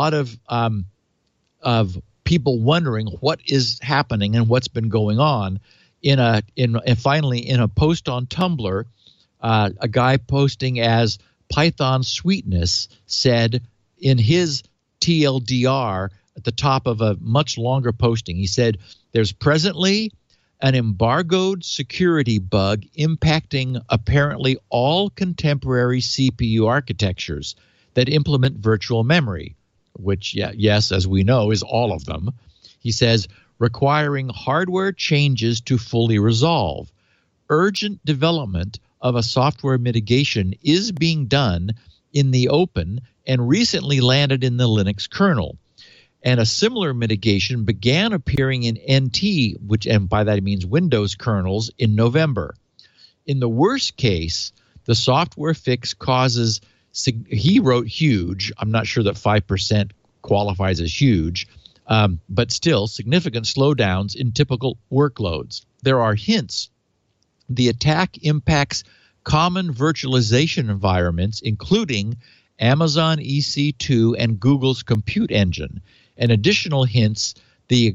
people wondering what is happening and what's been going on. And finally, in a post on Tumblr, a guy posting as Python Sweetness said in his TLDR at the top of a much longer posting, he said, there's presently an embargoed security bug impacting apparently all contemporary CPU architectures that implement virtual memory, which, yes, as we know, is all of them. He says, requiring hardware changes to fully resolve. Urgent development of a software mitigation is being done in the open and recently landed in the Linux kernel. And a similar mitigation began appearing in NT, and by that it means Windows kernels, in November. In the worst case, the software fix causes, he wrote huge, I'm not sure that 5% qualifies as huge, but still significant slowdowns in typical workloads. There are hints. The attack impacts common virtualization environments, including Amazon EC2 and Google's Compute Engine, and additional hints the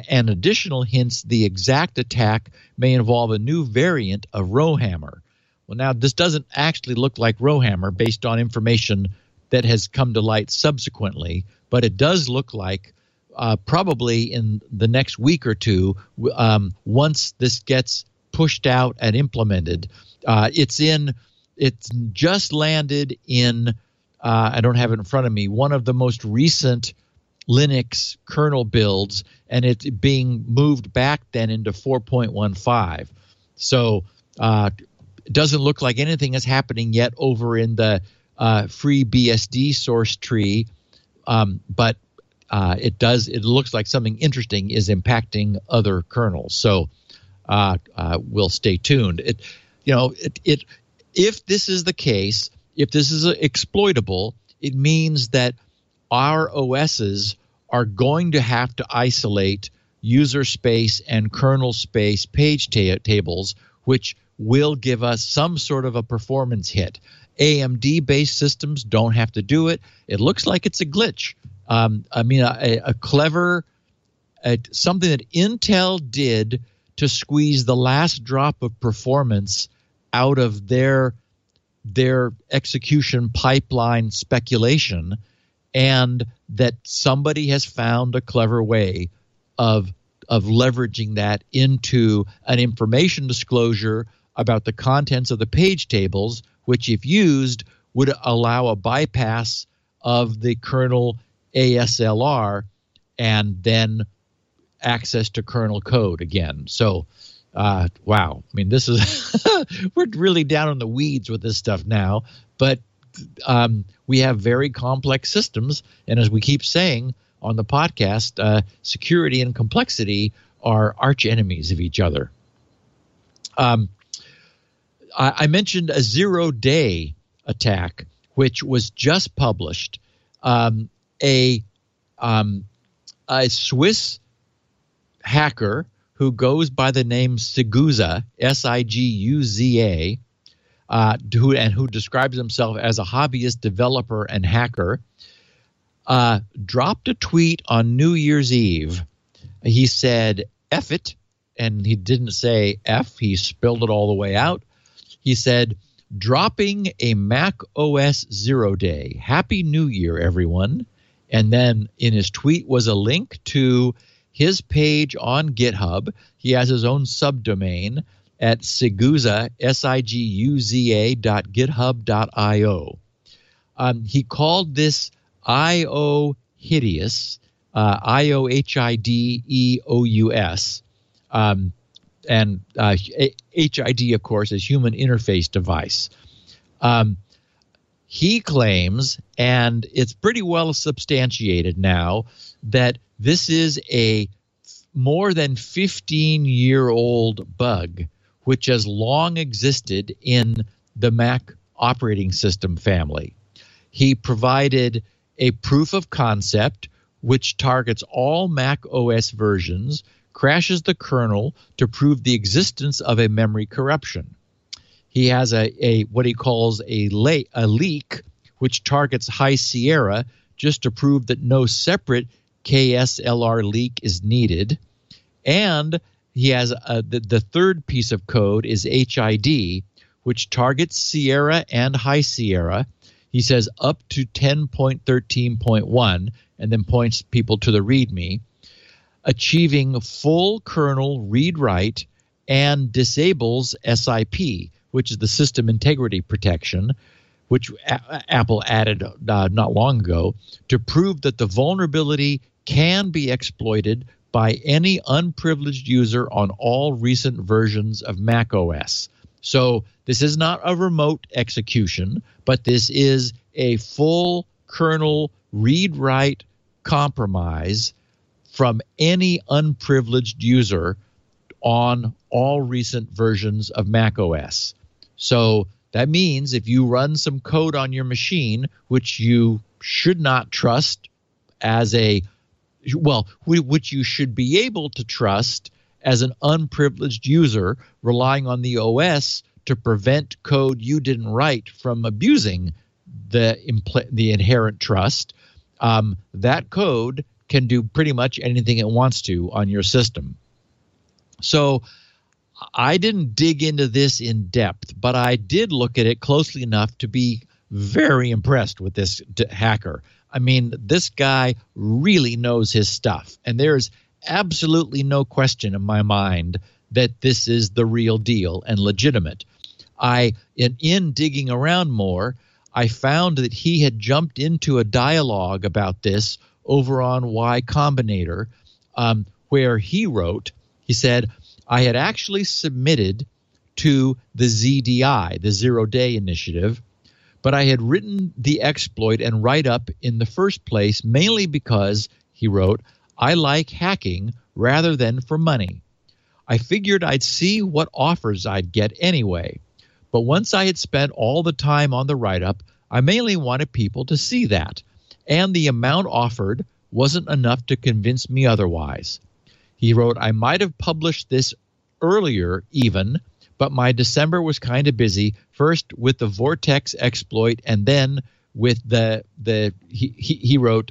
exact attack may involve a new variant of Rowhammer. Well, now this doesn't actually look like Rowhammer based on information that has come to light subsequently, but it does look like probably in the next week or two, once this gets pushed out and implemented, it's just landed in, I don't have it in front of me, one of the most recent Linux kernel builds, and it's being moved back then into 4.15. So it doesn't look like anything is happening yet over in the FreeBSD source tree, but it looks like something interesting is impacting other kernels. So we'll stay tuned. If this is the case, if this is exploitable, it means that our OSs are going to have to isolate user space and kernel space page tables, which will give us some sort of a performance hit. AMD-based systems don't have to do it. It looks like it's a glitch. A clever something that Intel did to squeeze the last drop of performance out of their execution pipeline speculation, and that somebody has found a clever way of leveraging that into an information disclosure about the contents of the page tables, which if used would allow a bypass of the kernel ASLR and then access to kernel code again. So, wow. I mean, this is we're really down in the weeds with this stuff now, but we have very complex systems. And as we keep saying on the podcast, security and complexity are arch enemies of each other. I mentioned a 0-day attack, which was just published. A Swiss hacker who goes by the name Siguza, Siguza, who describes himself as a hobbyist developer and hacker, dropped a tweet on New Year's Eve. He said, F it, and he didn't say F. He spelled it all the way out. He said, dropping a Mac OS 0-day. Happy New Year, everyone. And then in his tweet was a link to his page on GitHub. He has his own subdomain at Siguza, Siguza.github.io. He called this IO Hideous, IOHIDEOUS. And HID, of course, is human interface device. He claims, and it's pretty well substantiated now, that this is a more than 15-year-old bug which has long existed in the Mac operating system family. He provided a proof of concept which targets all Mac OS versions, crashes the kernel to prove the existence of a memory corruption. He has a what he calls a leak, which targets High Sierra just to prove that no separate KSLR leak is needed. And he has the third piece of code is HID, which targets Sierra and High Sierra. He says up to 10.13.1, and then points people to the README, achieving full kernel read-write and disables SIP, which is the system integrity protection, which Apple added not long ago, to prove that the vulnerability can be exploited by any unprivileged user on all recent versions of macOS. So this is not a remote execution, but this is a full kernel read-write compromise from any unprivileged user on all recent versions of macOS. So that means if you run some code on your machine, which you should not trust as which you should be able to trust as an unprivileged user relying on the OS to prevent code you didn't write from abusing the inherent trust, that code can do pretty much anything it wants to on your system. So I didn't dig into this in depth, but I did look at it closely enough to be very impressed with this hacker. I mean, this guy really knows his stuff, and there's absolutely no question in my mind that this is the real deal and legitimate. In digging around more, I found that he had jumped into a dialogue about this over on Y Combinator, where he said, I had actually submitted to the ZDI, the Zero Day Initiative, but I had written the exploit and write-up in the first place mainly because, he wrote, I like hacking rather than for money. I figured I'd see what offers I'd get anyway, but once I had spent all the time on the write-up, I mainly wanted people to see that, and the amount offered wasn't enough to convince me otherwise. He wrote, I might have published this earlier even, but my December was kind of busy, first with the Vortex exploit and then with he wrote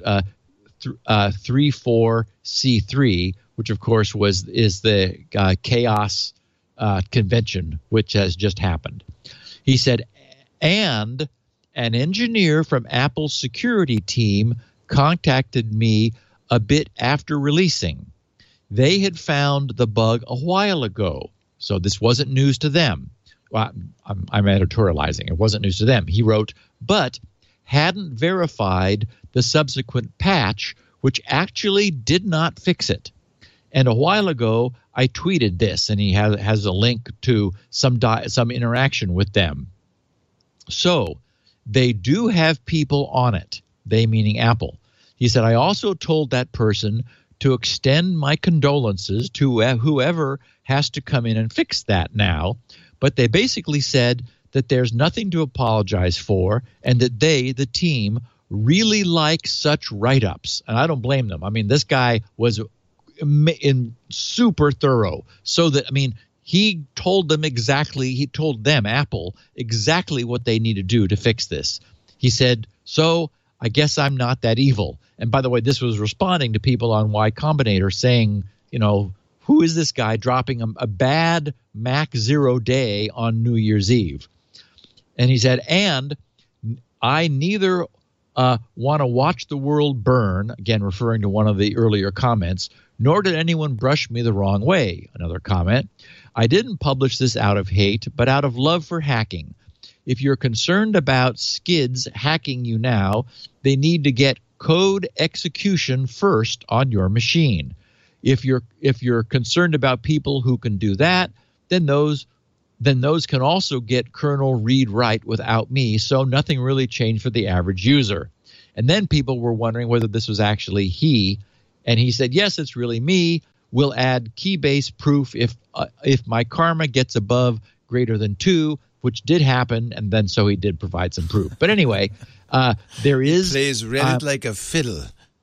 34C3, which of course is the chaos convention, which has just happened. He said, and an engineer from Apple's security team contacted me a bit after releasing. They had found the bug a while ago, so this wasn't news to them. Well, I'm editorializing. It wasn't news to them. He wrote, but hadn't verified the subsequent patch, which actually did not fix it. And a while ago, I tweeted this, and he has a link to some interaction with them. So they do have people on it, they meaning Apple. He said, I also told that person to extend my condolences to whoever has to come in and fix that now. But they basically said that there's nothing to apologize for and that they, the team, really like such write-ups. And I don't blame them. I mean, this guy was super thorough. So that, I mean, he told them, Apple, exactly what they need to do to fix this. He said, so I guess I'm not that evil. And by the way, this was responding to people on Y Combinator saying, you know, who is this guy dropping a bad Mac Zero Day on New Year's Eve? And he said, and I neither want to watch the world burn, again referring to one of the earlier comments, nor did anyone brush me the wrong way, another comment. I didn't publish this out of hate, but out of love for hacking. If you're concerned about skids hacking you now, they need to get code execution first on your machine. If you're concerned about people who can do that, then those can also get kernel read-write without me, so nothing really changed for the average user. And then people were wondering whether this was actually he, and he said, yes, it's really me. We'll add keybase proof if my karma gets above greater than 2, which did happen, and then so he did provide some proof. But anyway, there is... Plays Reddit like a fiddle.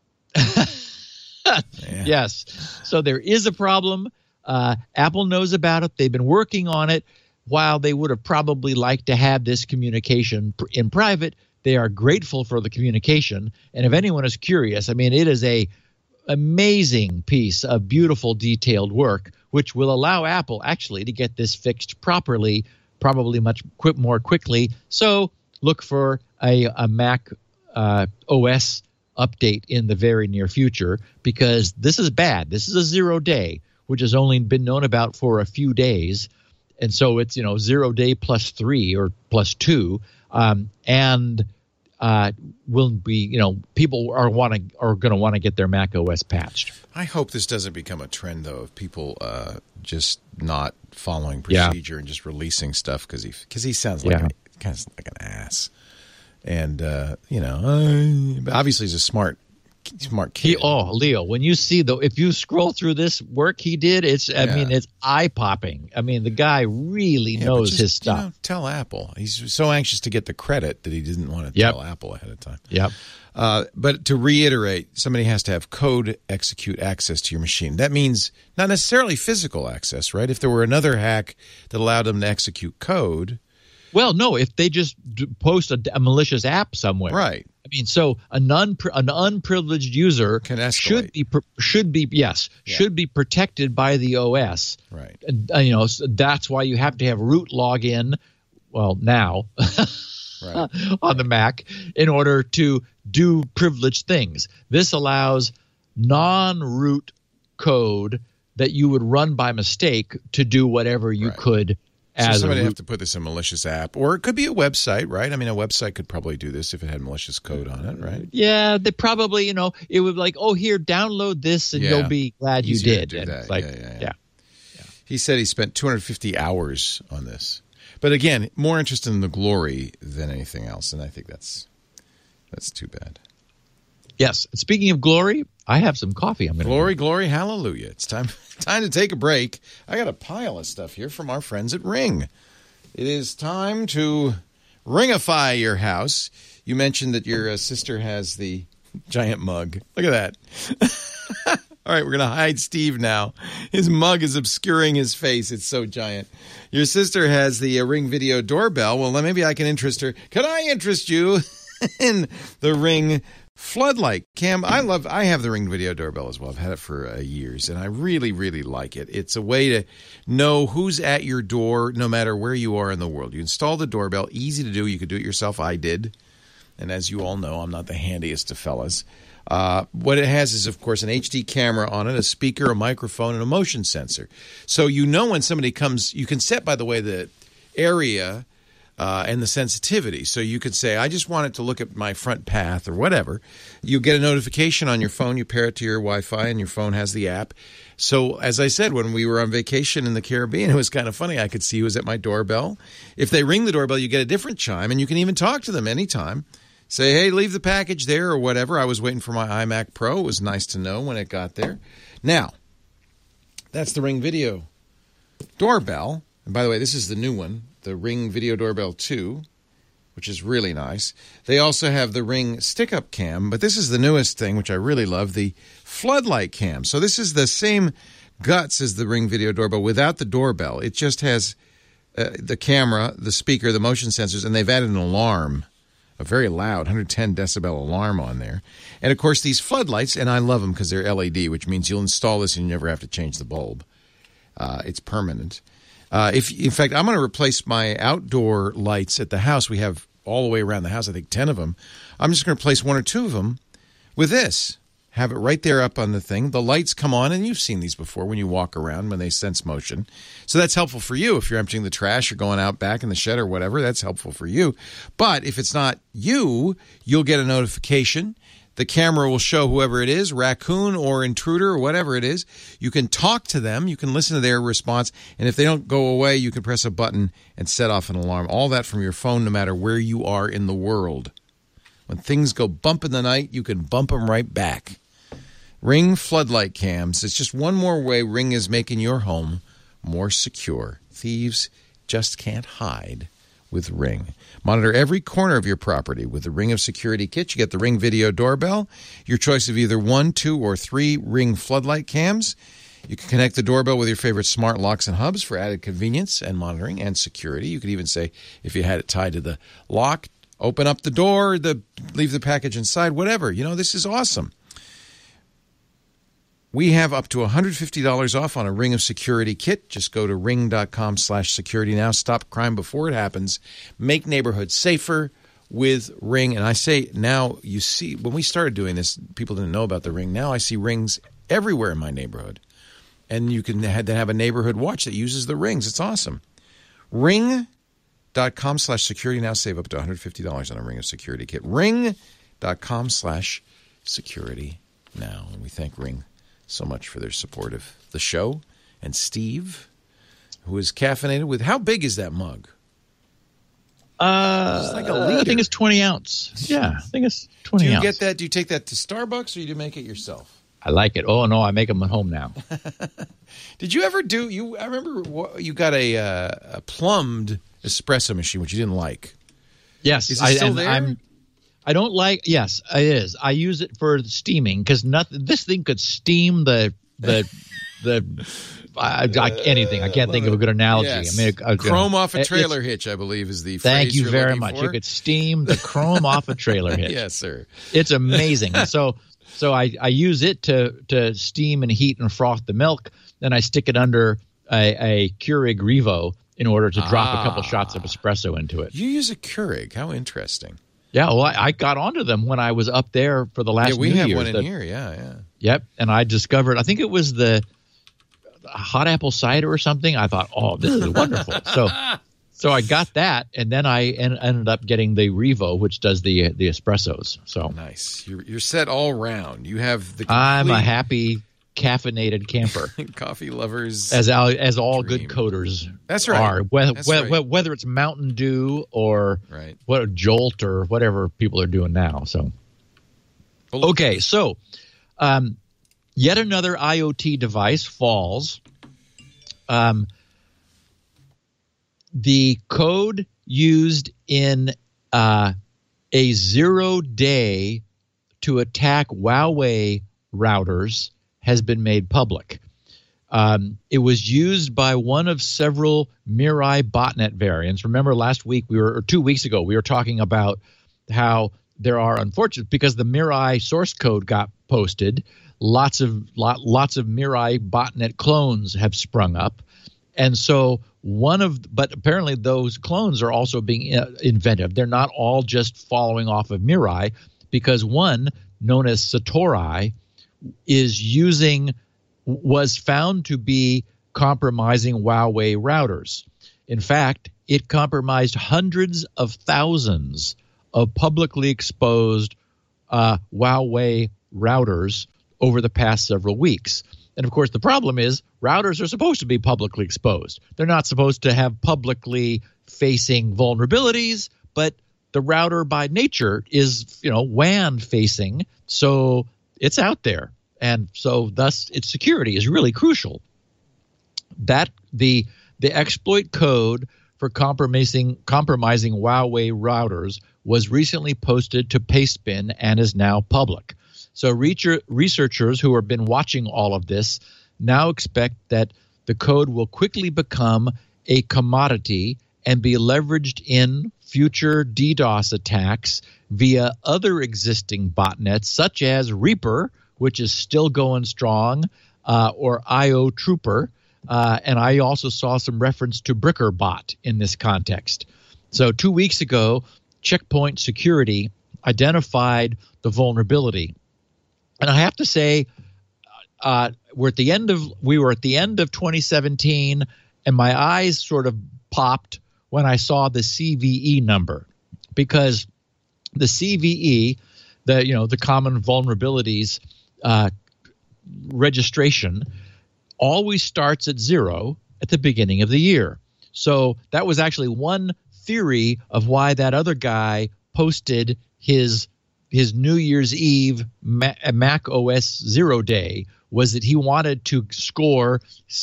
Yeah. Yes. So there is a problem. Apple knows about it. They've been working on it. While they would have probably liked to have this communication in private, they are grateful for the communication. And if anyone is curious, I mean, it is a amazing piece of beautiful, detailed work, which will allow Apple actually to get this fixed properly, probably much more quickly. So look for a Mac OS update in the very near future, because this is bad. This is a 0 day, which has only been known about for a few days. And so it's, 0 day plus 3 or plus 2. And will be, people are going to want to get their Mac OS patched. I hope this doesn't become a trend, though, of people just not following procedure and just releasing stuff because he sounds like kind of like an ass. And obviously he's a smart kid. Leo, when you see if you scroll through this work he did, it's eye popping. I mean, the guy really knows his stuff. Tell Apple. He's so anxious to get the credit that he didn't want to tell Apple ahead of time. Yep. But to reiterate, somebody has to have code execute access to your machine. That means not necessarily physical access, right? If there were another hack that allowed them to execute code. Well, no, if they just post a malicious app somewhere. Right. I mean, so an unprivileged user Can escalate. should be protected by the OS. Right. And, so that's why you have to have root login. Well, now Right. on the Mac in order to do privileged things. This allows non-root code that you would run by mistake to do whatever you could. So as somebody a root. have to put this in a malicious app, or it could be a website, right? I mean, a website could probably do this if it had malicious code on it, right? Yeah, they probably, it would be like, oh, here, download this, and you'll be glad you Easier did. to do And that. it's like, Yeah. He said he spent 250 hours on this. But again, more interested in the glory than anything else, and I think that's too bad. Yes. Speaking of glory, I have some coffee. I'm going Glory, glory, hallelujah. It's time to take a break. I got a pile of stuff here from our friends at Ring. It is time to ringify your house. You mentioned that your sister has the giant mug. Look at that. All right, we're going to hide Steve now. His mug is obscuring his face. It's so giant. Your sister has the Ring Video Doorbell. Well, then maybe I can interest her. Can I interest you in the Ring Floodlight Cam? I have the Ring Video Doorbell as well. I've had it for years, and I really, really like it. It's a way to know who's at your door no matter where you are in the world. You install the doorbell, easy to do. You could do it yourself. I did. And as you all know, I'm not the handiest of fellas. What it has is, of course, an HD camera on it, a speaker, a microphone, and a motion sensor. So when somebody comes, you can set, by the way, the area and the sensitivity. So you could say, I just want it to look at my front path or whatever. You get a notification on your phone. You pair it to your Wi-Fi, and your phone has the app. So as I said, when we were on vacation in the Caribbean, it was kind of funny. I could see who was at my doorbell. If they ring the doorbell, you get a different chime, and you can even talk to them anytime. Say, hey, leave the package there or whatever. I was waiting for my iMac Pro. It was nice to know when it got there. Now, that's the Ring Video Doorbell. And by the way, this is the new one, the Ring Video Doorbell 2, which is really nice. They also have the Ring Stick-Up Cam, but this is the newest thing, which I really love, the Floodlight Cam. So this is the same guts as the Ring Video Doorbell without the doorbell. It just has the camera, the speaker, the motion sensors, and they've added an alarm. A very loud 110 decibel alarm on there. And, of course, these floodlights, and I love them because they're LED, which means you'll install this and you never have to change the bulb. It's permanent. In fact, I'm going to replace my outdoor lights at the house. We have all the way around the house, I think 10 of them. I'm just going to replace 1 or 2 of them with this. Have it right there up on the thing. The lights come on, and you've seen these before when you walk around when they sense motion. So that's helpful for you. If you're emptying the trash or going out back in the shed or whatever, that's helpful for you. But if it's not you, you'll get a notification. The camera will show whoever it is, raccoon or intruder or whatever it is. You can talk to them. You can listen to their response. And if they don't go away, you can press a button and set off an alarm. All that from your phone, no matter where you are in the world. When things go bump in the night, you can bump them right back. Ring Floodlight Cams. It's just one more way Ring is making your home more secure. Thieves just can't hide with Ring. Monitor every corner of your property with the Ring of Security Kit. You get the Ring Video Doorbell, your choice of either 1, 2, or 3 Ring Floodlight Cams. You can connect the doorbell with your favorite smart locks and hubs for added convenience and monitoring and security. You could even say, if you had it tied to the lock, open up the door, leave the package inside, whatever. This is awesome. We have up to $150 off on a Ring of Security kit. Just go to ring.com/security now. Stop crime before it happens. Make neighborhoods safer with Ring. And I say now, you see, when we started doing this, people didn't know about the Ring. Now I see rings everywhere in my neighborhood. And you can have a neighborhood watch that uses the rings. It's awesome. Ring.com/security now. Save up to $150 on a Ring of Security kit. Ring.com/security now. And we thank Ring so much for their support of the show. And Steve, who is caffeinated with, how big is that mug? It's like a liter. I think it's 20 ounce. Yeah, I think it's 20 ounce. Do you get that? Do you take that to Starbucks or do you make it yourself? I like it. Oh, no, I make them at home now. Did you ever I remember you got a plumbed espresso machine, which you didn't like. Yes. Is it still there? I don't like. Yes, it is. I use it for steaming because this thing could steam the anything. I can't think of a good analogy. Yes. I mean, chrome off a trailer hitch, I believe, is the phrase. Thank you you're very looking much. for. You could steam the chrome off a trailer hitch. Yes, sir. It's amazing. And so I use it to steam and heat and froth the milk. Then I stick it under a Keurig Revo in order to drop a couple shots of espresso into it. You use a Keurig. How interesting. Yeah, well, I got onto them when I was up there for the last we New have Year's. one in here. Yeah. Yep, and I discovered, I think it was the hot apple cider or something. I thought, oh, this is wonderful. So I got that, and then I ended up getting the Revo, which does the espressos. So nice. You're set all round. You have the. I'm a happy caffeinated camper. Coffee lovers, as all dream. Good coders. That's right. Are right. Whether it's Mountain Dew or right. what Jolt or whatever people are doing now. So okay, so yet another IoT device falls. The code used in a 0-day to attack Huawei routers has been made public. It was used by one of several Mirai botnet variants. Remember last week or 2 weeks ago, we were talking about how there are, unfortunately, because the Mirai source code got posted, lots of Mirai botnet clones have sprung up. And so but apparently those clones are also being inventive. They're not all just following off of Mirai, because one known as Satori was found to be compromising Huawei routers. In fact, it compromised hundreds of thousands of publicly exposed Huawei routers over the past several weeks. And of course, the problem is routers are supposed to be publicly exposed. They're not supposed to have publicly facing vulnerabilities, but the router by nature is, WAN facing, so it's out there. And so thus its security is really crucial. That the exploit code for compromising Huawei routers was recently posted to Pastebin and is now public. So researchers who have been watching all of this now expect that the code will quickly become a commodity and be leveraged in future DDoS attacks via other existing botnets such as Reaper, which is still going strong, or IO Trooper. And I also saw some reference to BrickerBot in this context. So 2 weeks ago, Checkpoint Security identified the vulnerability. And I have to say, we were at the end of 2017, and my eyes sort of popped when I saw the CVE number, because the CVE, the common vulnerabilities registration, always starts at 0 at the beginning of the year. So that was actually one theory of why that other guy posted his New Year's Eve Mac OS 0 day, was that he wanted to score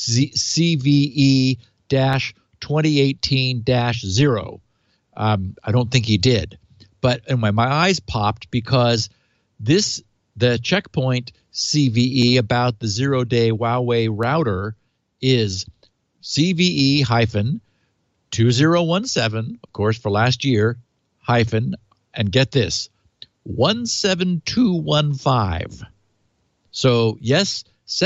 CVE-2018-0. I don't think he did. But anyway, my eyes popped because the Checkpoint CVE about the 0-day Huawei router is CVE-2017, of course, for last year, hyphen, and get this, 17215. So, yes,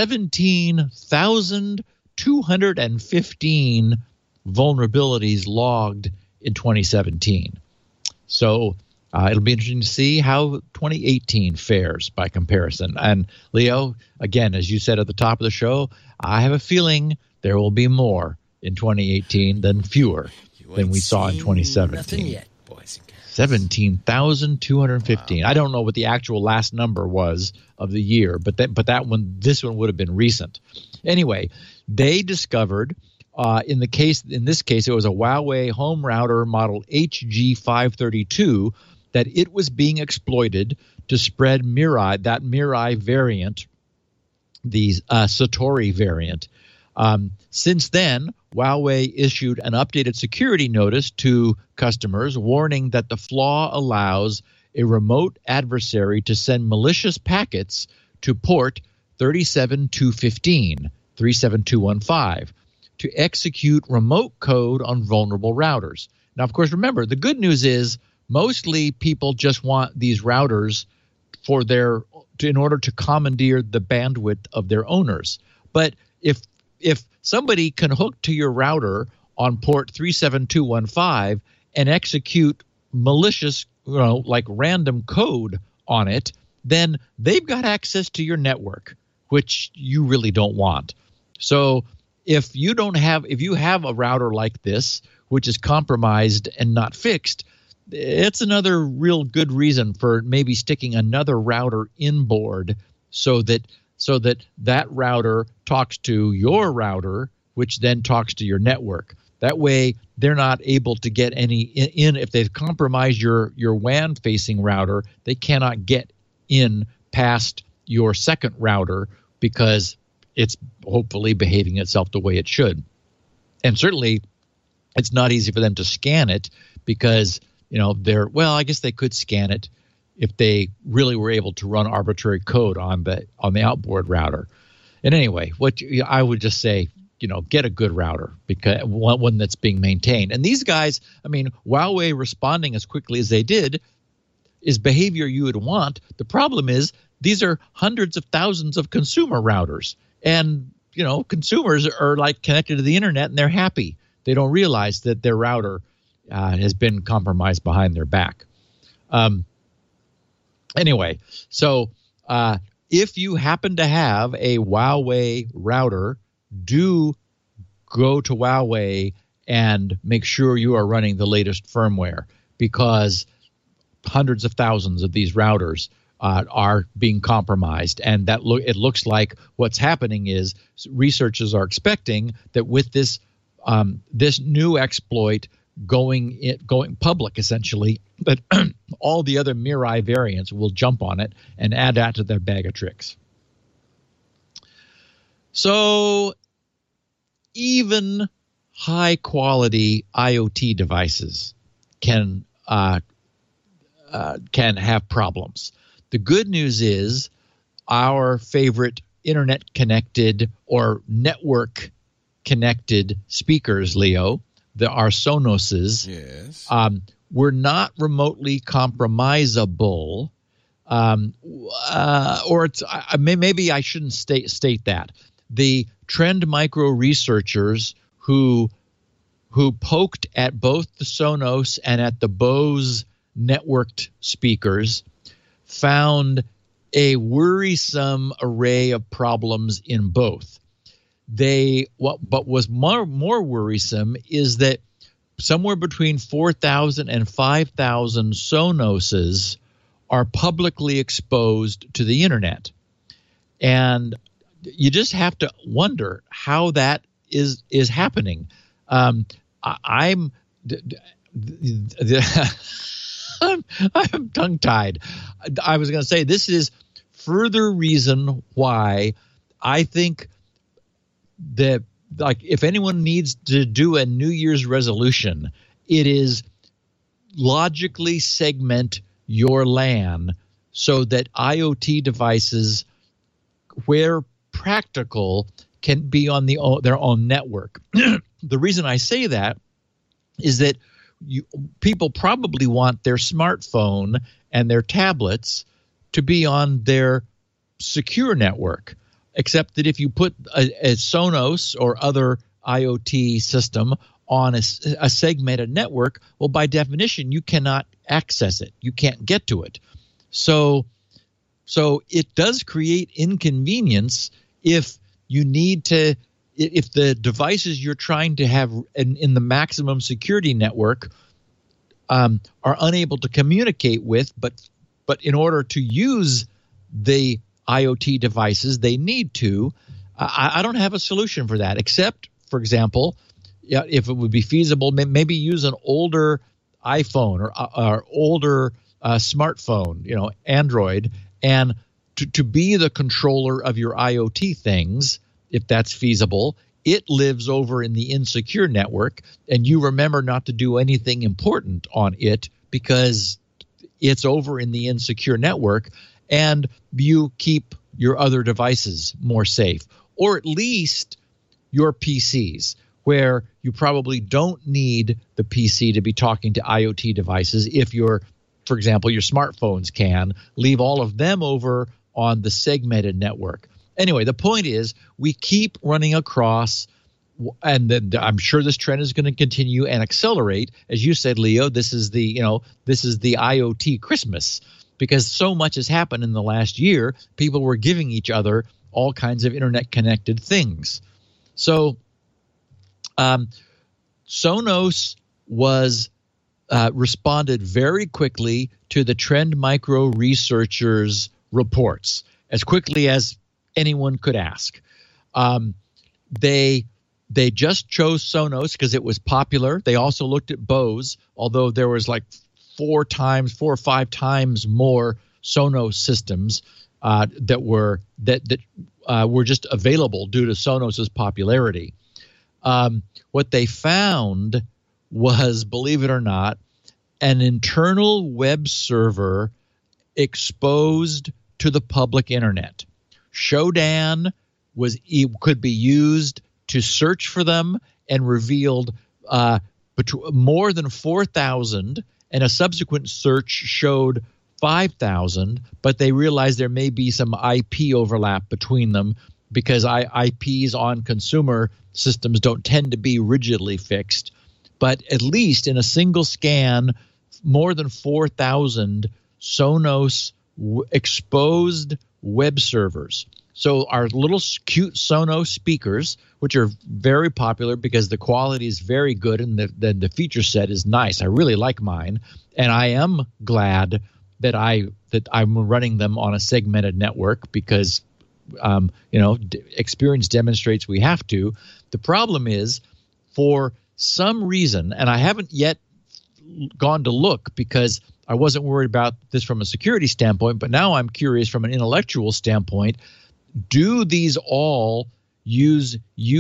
17,215 vulnerabilities logged in 2017. So, it'll be interesting to see how 2018 fares by comparison. And, Leo, again, as you said at the top of the show, I have a feeling there will be more in 2018 than fewer than we saw in 2017. Nothing yet, boys and girls. 17,215. Wow. I don't know what the actual last number was of the year, but this one would have been recent. Anyway, they discovered in this case it was a Huawei home router model HG532 that it was being exploited to spread Mirai, that Mirai variant, the Satori variant. Since then, Huawei issued an updated security notice to customers warning that the flaw allows a remote adversary to send malicious packets to port 37215, 37215 to execute remote code on vulnerable routers. Now, of course, remember, the good news is mostly people just want these routers in order to commandeer the bandwidth of their owners. But if somebody can hook to your router on port 37215 and execute malicious, like random code on it, then they've got access to your network, which you really don't want. So if you have a router like this, which is compromised and not fixed, it's another real good reason for maybe sticking another router inboard so that router talks to your router, which then talks to your network. That way, they're not able to get any in. If they've compromised your WAN-facing router, they cannot get in past your second router because it's hopefully behaving itself the way it should. And certainly, it's not easy for them to scan it because I guess they could scan it if they really were able to run arbitrary code on the outboard router. And anyway, I would just say, get a good router, because one that's being maintained. And these guys, Huawei responding as quickly as they did is behavior you would want. The problem is these are hundreds of thousands of consumer routers, and consumers are like connected to the internet and they're happy. They don't realize that their router has been compromised behind their back. Anyway, so if you happen to have a Huawei router, do go to Huawei and make sure you are running the latest firmware, because hundreds of thousands of these routers are being compromised. And it looks like what's happening is researchers are expecting that with this new exploit going public, essentially, that all the other Mirai variants will jump on it and add that to their bag of tricks. So even high-quality IoT devices can have problems. The good news is our favorite internet-connected or network-connected speakers, Leo, our Sonoses, yes, were not remotely compromisable. Maybe I shouldn't state that. The Trend Micro researchers who poked at both the Sonos and at the Bose networked speakers found a worrisome array of problems in both. What was more worrisome is that somewhere between 4,000 and 5,000 Sonoses are publicly exposed to the internet. And you just have to wonder how that is happening. I'm tongue-tied. I was going to say this is further reason why I think that, like, if anyone needs to do a New Year's resolution, it is logically segment your LAN so that IoT devices, where practical, can be on their own network. The reason I say that is that people probably want their smartphone and their tablets to be on their secure network, except that if you put a Sonos or other IoT system on a segmented network, well, by definition, you cannot access it. You can't get to it. So it does create inconvenience if the devices you're trying to have in the maximum security network are unable to communicate with, but in order to use the IoT devices, they need to. I don't have a solution for that, except, for example, if it would be feasible, maybe use an older iPhone or older smartphone, Android, and to be the controller of your IoT things, if that's feasible. It lives over in the insecure network, and you remember not to do anything important on it because it's over in the insecure network, and you keep your other devices more safe. or at least your PCs, where you probably don't need the PC to be talking to IoT devices. If for example, your smartphones can, leave all of them over on the segmented network. Anyway, the point is we keep running across, and then I'm sure this trend is going to continue and accelerate. As you said, Leo, this is the IoT Christmas, because so much has happened in the last year. People were giving each other all kinds of internet connected things. So Sonos responded very quickly to the Trend Micro researchers' reports, as quickly as anyone could ask. They just chose Sonos because it was popular. They also looked at Bose, although there was like 4 or 5 times more Sonos systems that were just available due to Sonos's popularity. What they found was, believe it or not, an internal web server exposed to the public internet. Shodan could be used to search for them, and revealed more than 4,000, and a subsequent search showed 5,000, but they realized there may be some IP overlap between them, because IPs on consumer systems don't tend to be rigidly fixed. But at least in a single scan, more than 4,000 Sonos exposed web servers. So our little cute Sonos speakers, which are very popular because the quality is very good and the feature set is nice. I really like mine, and I am glad that I'm running them on a segmented network because experience demonstrates we have to. The problem is, for some reason, and I haven't yet gone to look because I wasn't worried about this from a security standpoint, but now I'm curious from an intellectual standpoint. Do these all use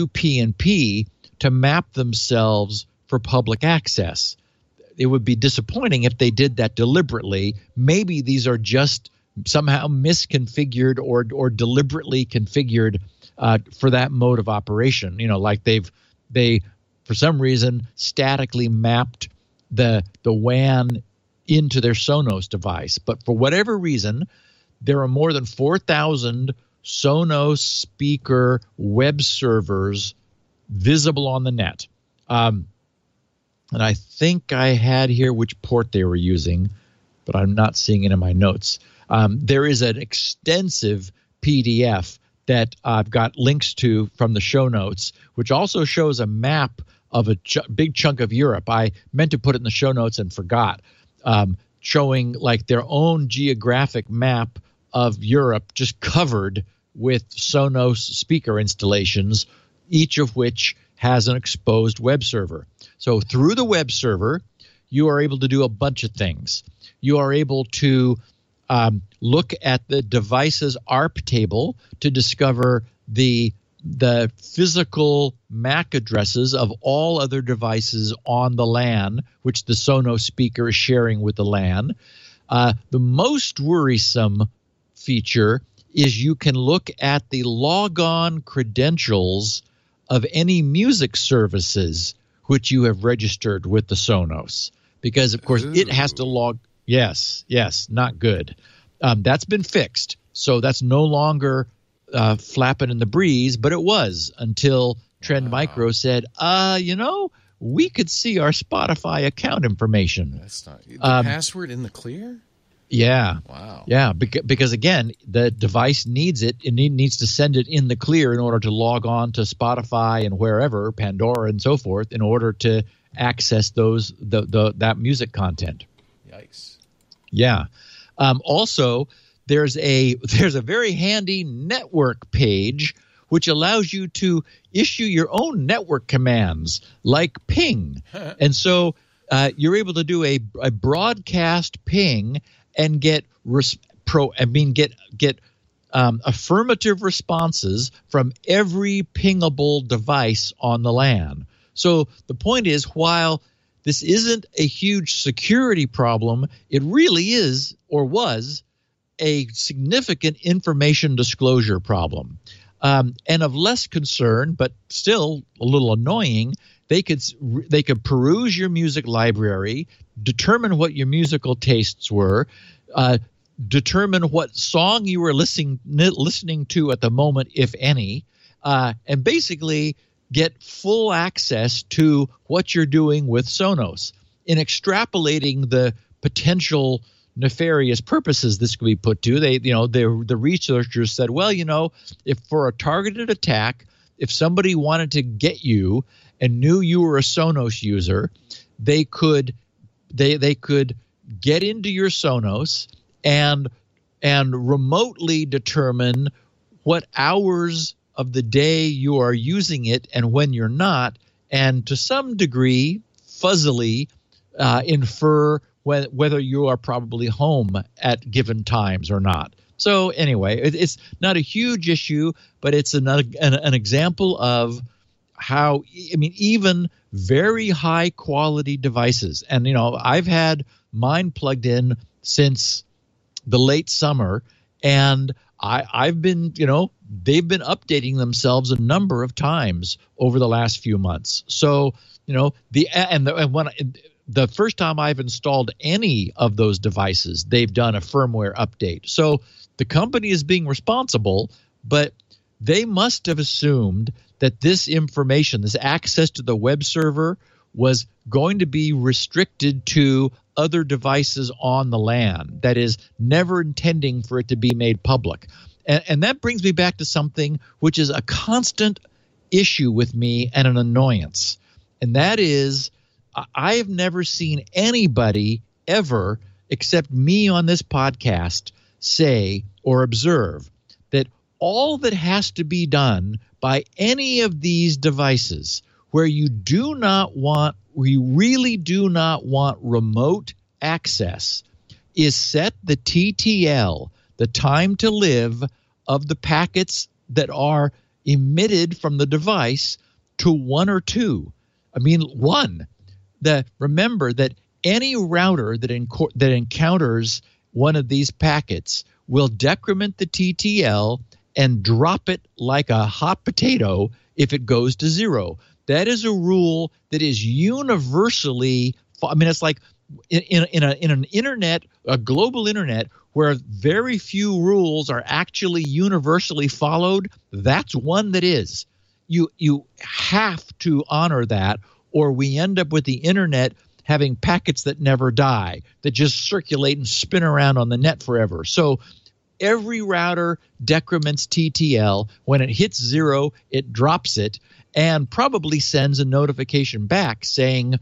UPnP to map themselves for public access? It would be disappointing if they did that deliberately. Maybe these are just somehow misconfigured or deliberately configured for that mode of operation. Like they for some reason statically mapped the WAN into their Sonos device. But for whatever reason, there are more than 4,000 Sonos speaker web servers visible on the net. And I think I had here which port they were using, but I'm not seeing it in my notes. There is an extensive PDF that I've got links to from the show notes, which also shows a map of a big chunk of Europe. I meant to put it in the show notes and forgot, showing like their own geographic map of Europe just covered with Sonos speaker installations, each of which has an exposed web server. So through the web server, you are able to do a bunch of things. You are able to look at the device's ARP table to discover the physical MAC addresses of all other devices on the LAN, which the Sonos speaker is sharing with the LAN. The most worrisome feature is you can look at the logon credentials of any music services which you have registered with the Sonos, because of course it has to log. Yes, not good. That's been fixed, so that's no longer flapping in the breeze, but it was until Trend Micro said, we could see our Spotify account information. That's not the password in the clear. Yeah. Wow. Yeah, because again, the device needs it. It needs to send it in the clear in order to log on to Spotify and wherever, Pandora and so forth, in order to access that music content. Yikes. Yeah. Also, there's a very handy network page which allows you to issue your own network commands like ping. And so you're able to do a broadcast ping and get affirmative responses from every pingable device on the LAN. So the point is, while this isn't a huge security problem, it really is, or was, a significant information disclosure problem. And of less concern, but still a little annoying, they could peruse your music library, determine what your musical tastes were, determine what song you were listening to at the moment, if any, and basically get full access to what you're doing with Sonos. In extrapolating the potential nefarious purposes this could be put to, the researchers said, well, if for a targeted attack, if somebody wanted to get you and knew you were a Sonos user, they could get into your Sonos and remotely determine what hours of the day you are using it and when you're not, and to some degree fuzzily infer whether you are probably home at given times or not. So anyway, it's not a huge issue, but it's an example of how, even very high quality devices, and I've had mine plugged in since the late summer, and I've been, they've been updating themselves a number of times over the last few months. So, the first time I've installed any of those devices, they've done a firmware update. So the company is being responsible, but they must have assumed that this information, this access to the web server, was going to be restricted to other devices on the LAN. That is, never intending for it to be made public. And that brings me back to something which is a constant issue with me and an annoyance. And that is, I have never seen anybody ever, except me on this podcast, say or observe that all that has to be done by any of these devices where you really do not want remote access is set the TTL, the time to live of the packets that are emitted from the device, to 1 or 2. 1. Remember that any router that encounters one of these packets will decrement the TTL and drop it like a hot potato if it goes to 0. That is a rule that is universally. It's like in an internet, a global internet, where very few rules are actually universally followed. That's one that is. You have to honor that, or we end up with the internet having packets that never die, that just circulate and spin around on the net forever. So every router decrements TTL. When it hits 0, it drops it and probably sends a notification back saying,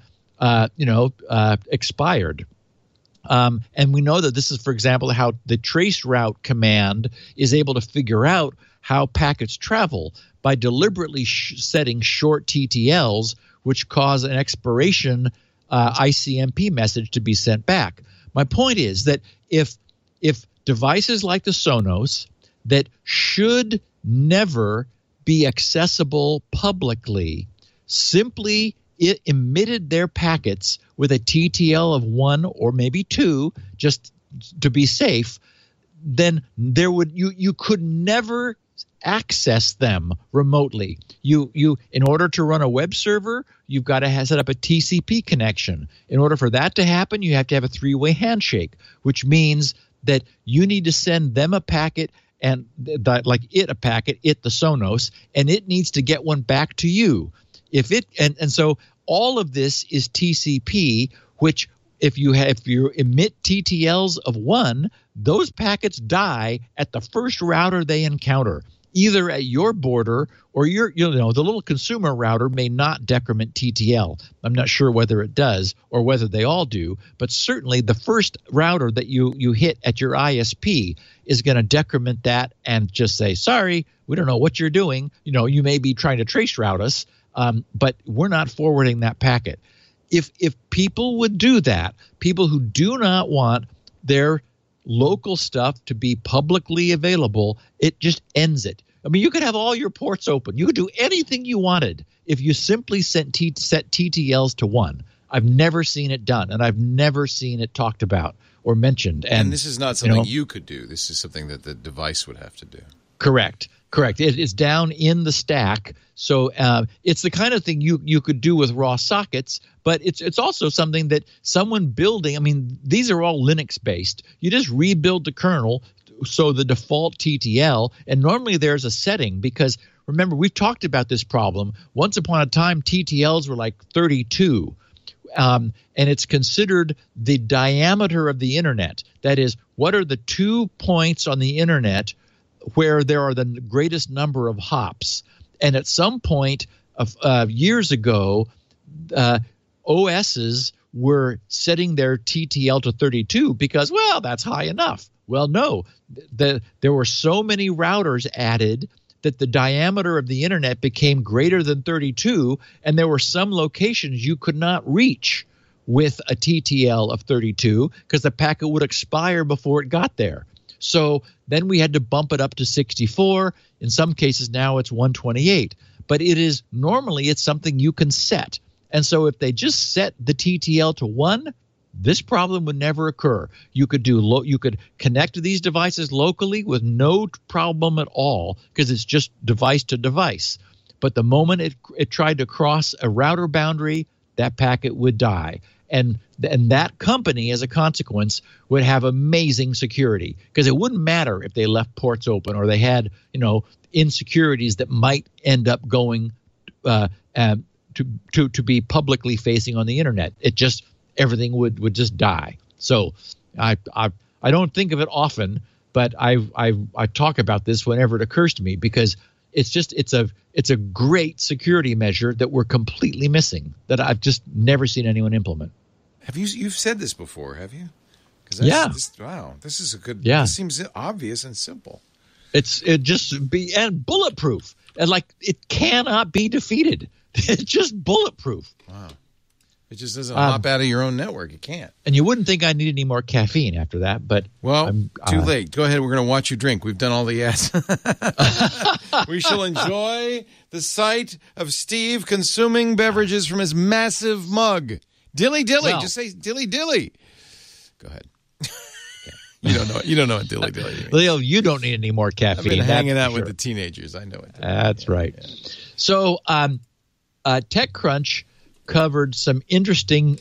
expired. And we know that this is, for example, how the traceroute command is able to figure out how packets travel by deliberately setting short TTLs, which cause an expiration ICMP message to be sent back. My point is that if devices like the Sonos that should never be accessible publicly simply emitted their packets with a TTL of 1 or maybe 2, just to be safe, then you could never access them remotely. You in order to run a web server, you've got to set up a TCP connection. In order for that to happen, you have to have a 3-way handshake, which means that you need to send them a packet, and the Sonos, and it needs to get one back to you. So all of this is TCP, which if you emit TTLs of 1, those packets die at the first router they encounter, either at your border or the little consumer router may not decrement TTL. I'm not sure whether it does or whether they all do, but certainly the first router that you hit at your ISP is going to decrement that and just say, sorry, we don't know what you're doing. You may be trying to trace route us, but we're not forwarding that packet. If people would do that, people who do not want their local stuff to be publicly available, it just ends it. You could have all your ports open. You could do anything you wanted if you simply set TTLs to 1. I've never seen it done, and I've never seen it talked about or mentioned. And this is not something you could do. This is something that the device would have to do. Correct. Correct. It's down in the stack. So it's the kind of thing you could do with raw sockets, but it's also something that someone building, I mean, these are all Linux-based. You just rebuild the kernel, so the default TTL, and normally there's a setting because, remember, we've talked about this problem. Once upon a time, TTLs were like 32, and it's considered the diameter of the Internet. That is, what are the 2 points on the Internet where there are the greatest number of hops? And at some point of years ago, OSs were setting their TTL to 32 because, well, that's high enough. Well, no, there were so many routers added that the diameter of the Internet became greater than 32, and there were some locations you could not reach with a TTL of 32 because the packet would expire before it got there. So then we had to bump it up to 64. In some cases now it's 128. But normally it's something you can set. And so if they just set the TTL to 1, this problem would never occur. You could you could connect to these devices locally with no problem at all because it's just device to device. But the moment it tried to cross a router boundary, that packet would die. And that company, as a consequence, would have amazing security because it wouldn't matter if they left ports open or they had, insecurities that might end up going to be publicly facing on the Internet. Everything would just die. So I don't think of it often, but I talk about this whenever it occurs to me because it's a great security measure that we're completely missing that I've just never seen anyone implement. You've said this before, have you? Wow, this is a good. Yeah, this seems obvious and simple. And bulletproof, and it cannot be defeated. It's just bulletproof. Wow, it just doesn't hop out of your own network. It can't. And you wouldn't think I need any more caffeine after that, but too late. Go ahead. We're going to watch you drink. We've done all the ads. We shall enjoy the sight of Steve consuming beverages from his massive mug. Dilly dilly, just say dilly dilly. Go ahead. You don't know what dilly dilly means. Leo, you don't need any more caffeine. I've been hanging out with the teenagers. I know it. That's right. Yeah. So, TechCrunch covered some interesting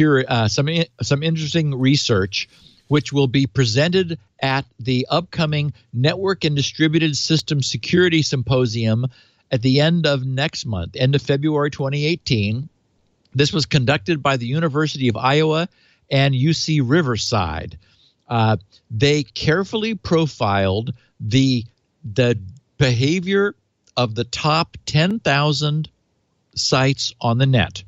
some interesting research, which will be presented at the upcoming Network and Distributed System Security Symposium at the end of next month, end of February 2018. This was conducted by the University of Iowa and UC Riverside. They carefully profiled the behavior of the top 10,000 sites on the net.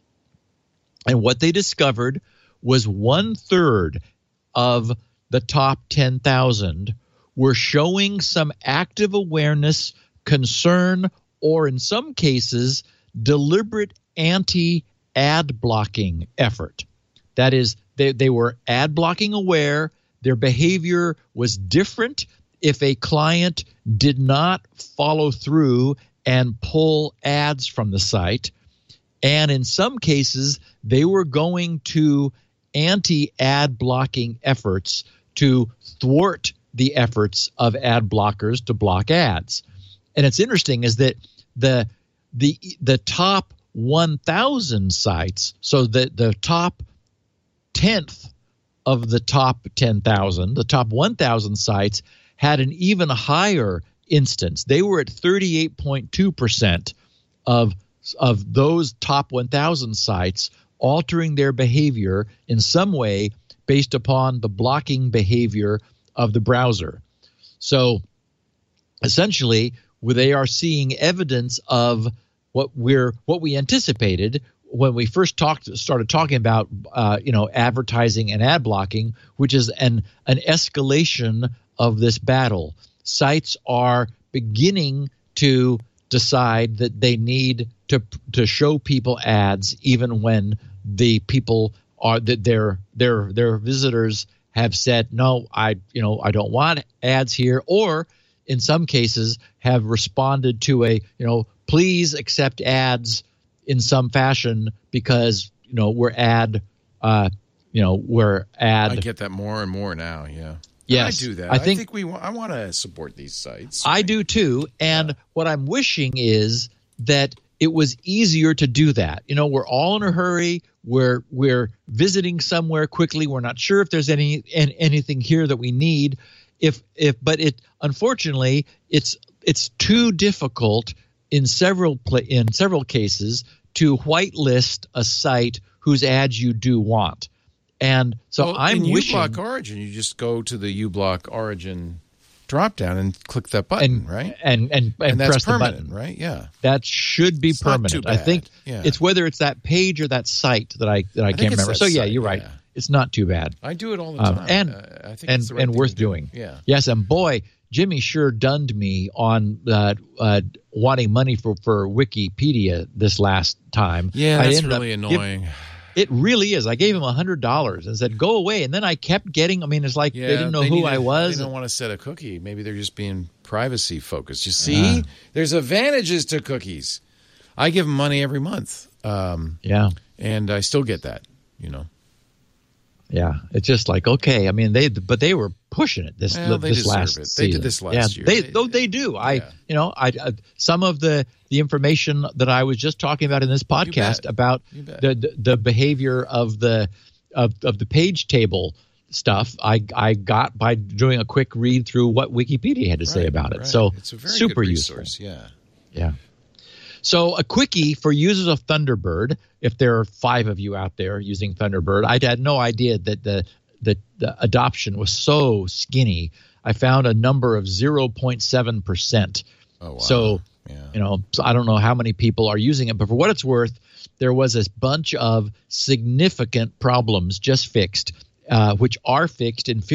And what they discovered was 1/3 of the top 10,000 were showing some active awareness, concern, or in some cases, deliberate anti-ad blocking effort. That is, they were ad blocking aware. Their behavior was different if a client did not follow through and pull ads from the site. And in some cases, they were going to anti-ad blocking efforts to thwart the efforts of ad blockers to block ads. And it's interesting is that the top 1,000 sites, so the top 10th of the top 10,000, the top 1,000 sites had an even higher instance. They were at 38.2% of those top 1,000 sites altering their behavior in some way based upon the blocking behavior of the browser. So essentially, they are seeing evidence of what we anticipated when we first started talking about advertising and ad blocking, which is an escalation of this battle. Sites are beginning to decide that they need to show people ads even when the people are that their visitors have said no, I don't want ads here, or in some cases have responded to please accept ads in some fashion because we're ad. I get that more and more now. Yeah. I do that. I think I want to support these sites. I do too. And what I'm wishing is that it was easier to do that. We're all in a hurry. We're visiting somewhere quickly. We're not sure if there's anything here that we need. But unfortunately it's too difficult in several cases to whitelist a site whose ads you do want. And so I'm wishing uBlock Origin, you just go to the uBlock Origin drop down and click that button, right? And that's press the permanent, button, right? Yeah, that should be permanent. I think it's whether it's that page or that site that I can't remember. So you're right. Yeah. It's not too bad. I do it all the time, I think it's the right thing worth to do. doing. Yeah. Yes, and boy, Jimmy sure dunned me on wanting money for Wikipedia this last time. Yeah, that's really annoying. It really is. I gave him $100 and said, go away. And then I kept getting, it's like they didn't know who I was. They don't want to set a cookie. Maybe they're just being privacy focused. You see, there's advantages to cookies. I give them money every month. And I still get that, Yeah, it's just like, okay. They were pushing it this last season. They did this last year. They do. Some of the information that I was just talking about in this podcast about the behavior of the page table stuff, I got by doing a quick read through what Wikipedia had to say about it. So it's a very super good resource. useful. Yeah. So a quickie for users of Thunderbird, if there are 5 of you out there using Thunderbird, I had no idea that the adoption was so skinny. I found a number of 0.7%. Oh, wow. So, so I don't know how many people are using it, but for what it's worth, there was a bunch of significant problems just fixed, which are fixed in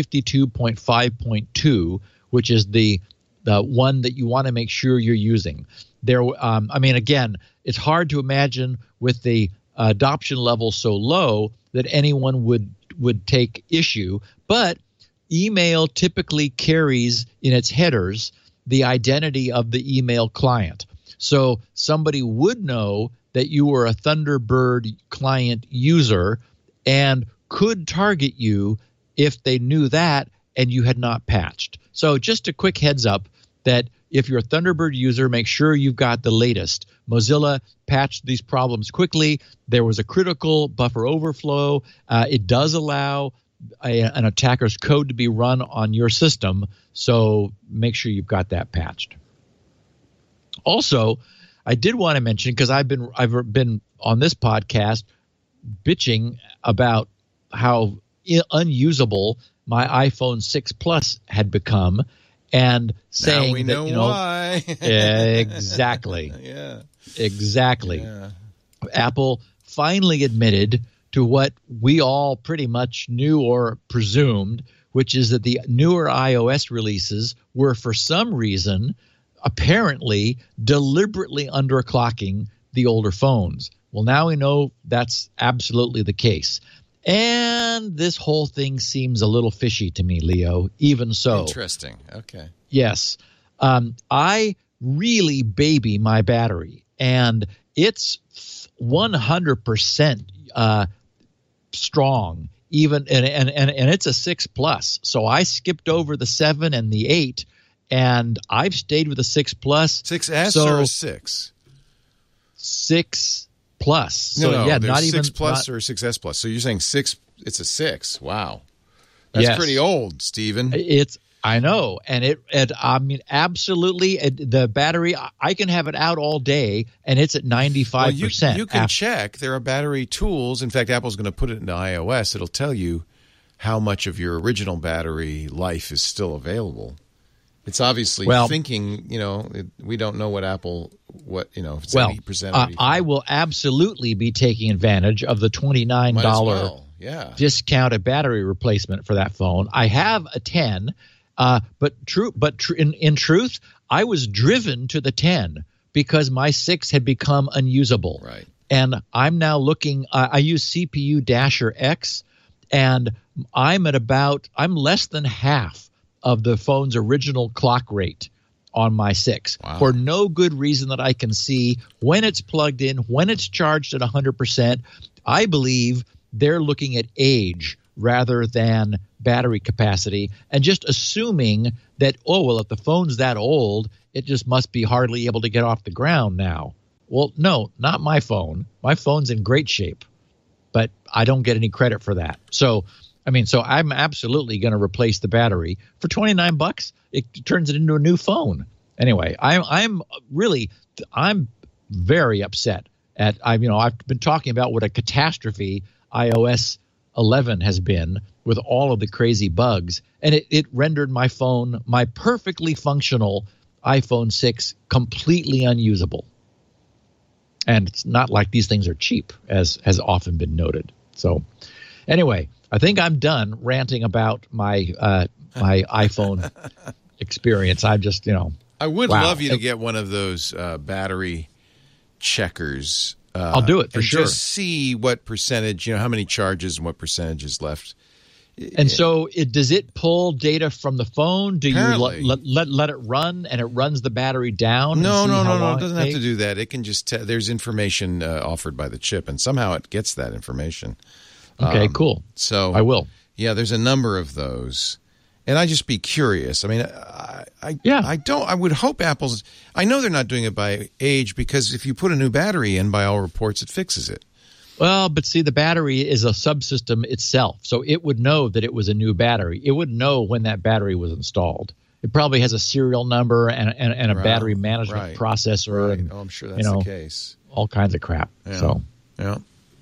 52.5.2, which is the one that you want to make sure you're using. There, again, it's hard to imagine with the adoption level so low that anyone would take issue. But email typically carries in its headers the identity of the email client. So somebody would know that you were a Thunderbird client user and could target you if they knew that and you had not patched. So just a quick heads up that if you're a Thunderbird user, make sure you've got the latest. Mozilla patched these problems quickly. There was a critical buffer overflow. It does allow an attacker's code to be run on your system, so make sure you've got that patched. Also, I did want to mention, because I've been on this podcast bitching about how unusable my iPhone 6 Plus had become, and saying now we know why. Exactly. Yeah. Exactly. Yeah. Apple finally admitted to what we all pretty much knew or presumed, which is that the newer iOS releases were, for some reason, apparently deliberately underclocking the older phones. Well, now we know that's absolutely the case. And this whole thing seems a little fishy to me, Leo, even so. Interesting. Okay. Yes. I really baby my battery, and it's 100% strong, even and it's a 6 Plus. So I skipped over the 7 and the 8, and I've stayed with the 6 Plus. 6S or 6? 6 Plus. So no, yeah, there's not 6 even Plus or 6S Plus. So you're saying 6? It's a 6. Wow, that's pretty old, Stephen. I know, and absolutely, the battery, I can have it out all day, and it's at 95%. Well, you can check. There are battery tools. In fact, Apple's going to put it into iOS. It'll tell you how much of your original battery life is still available. It's obviously thinking, we don't know what Apple, if it's 80% or I will absolutely be taking advantage of the $29 discounted battery replacement for that phone. I have a 10, but in truth, I was driven to the 10 because my 6 had become unusable. Right. And I'm now looking, I use CPU Dasher X, and I'm less than half of the phone's original clock rate on my 6 for no good reason that I can see. When it's plugged in, when it's charged at 100%, I believe they're looking at age rather than battery capacity and just assuming that, oh, well, if the phone's that old, it just must be hardly able to get off the ground now. Well, no, not my phone. My phone's in great shape, but I don't get any credit for that. So I'm absolutely going to replace the battery for $29. It turns it into a new phone. Anyway, I'm very upset at I've been talking about what a catastrophe iOS 11 has been with all of the crazy bugs, and it rendered my phone, my perfectly functional iPhone 6, completely unusable. And it's not like these things are cheap, as has often been noted. So anyway, I think I'm done ranting about my my iPhone experience. I'm just, I would love you to get one of those battery checkers. I'll do it for sure. Just see what percentage, how many charges and what percentage is left. And so does it pull data from the phone? Do Apparently. you let it run and it runs the battery down? No. It doesn't have to do that. It can just there's information offered by the chip, and somehow it gets that information. Okay, cool. So I will. Yeah, there's a number of those. And I'd just be curious. I mean, I would hope Apple's, I know they're not doing it by age, because if you put a new battery in, by all reports, it fixes it. Well, but see, the battery is a subsystem itself. So it would know that it was a new battery. It would know when that battery was installed. It probably has a serial number and a battery management processor. Right. And, I'm sure that's the case. All kinds of crap. Yeah. So, yeah.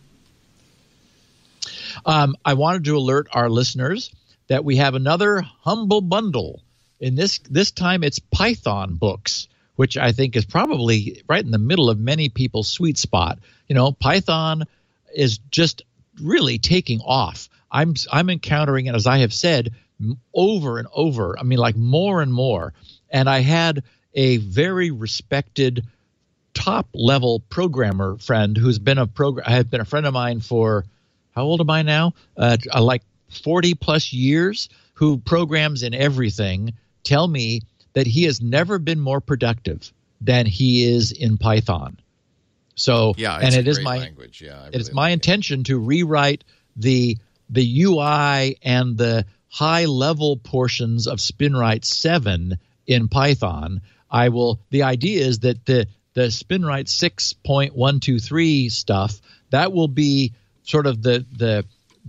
I wanted to alert our listeners that we have another humble bundle. In this time, it's Python books, which I think is probably right in the middle of many people's sweet spot. Python is just really taking off. I'm encountering it, as I have said, over and over. I mean, like more and more. And I had a very respected top-level programmer friend who's been have been a friend of mine for, how old am I now? Like 40-plus years, who programs in everything, tell me that he has never been more productive than he is in Python. So, yeah, and it is my language. Yeah, it's my intention to rewrite the UI and the high-level portions of SpinRite 7 in Python. The idea is that the SpinRite 6.123 stuff, that will be sort of the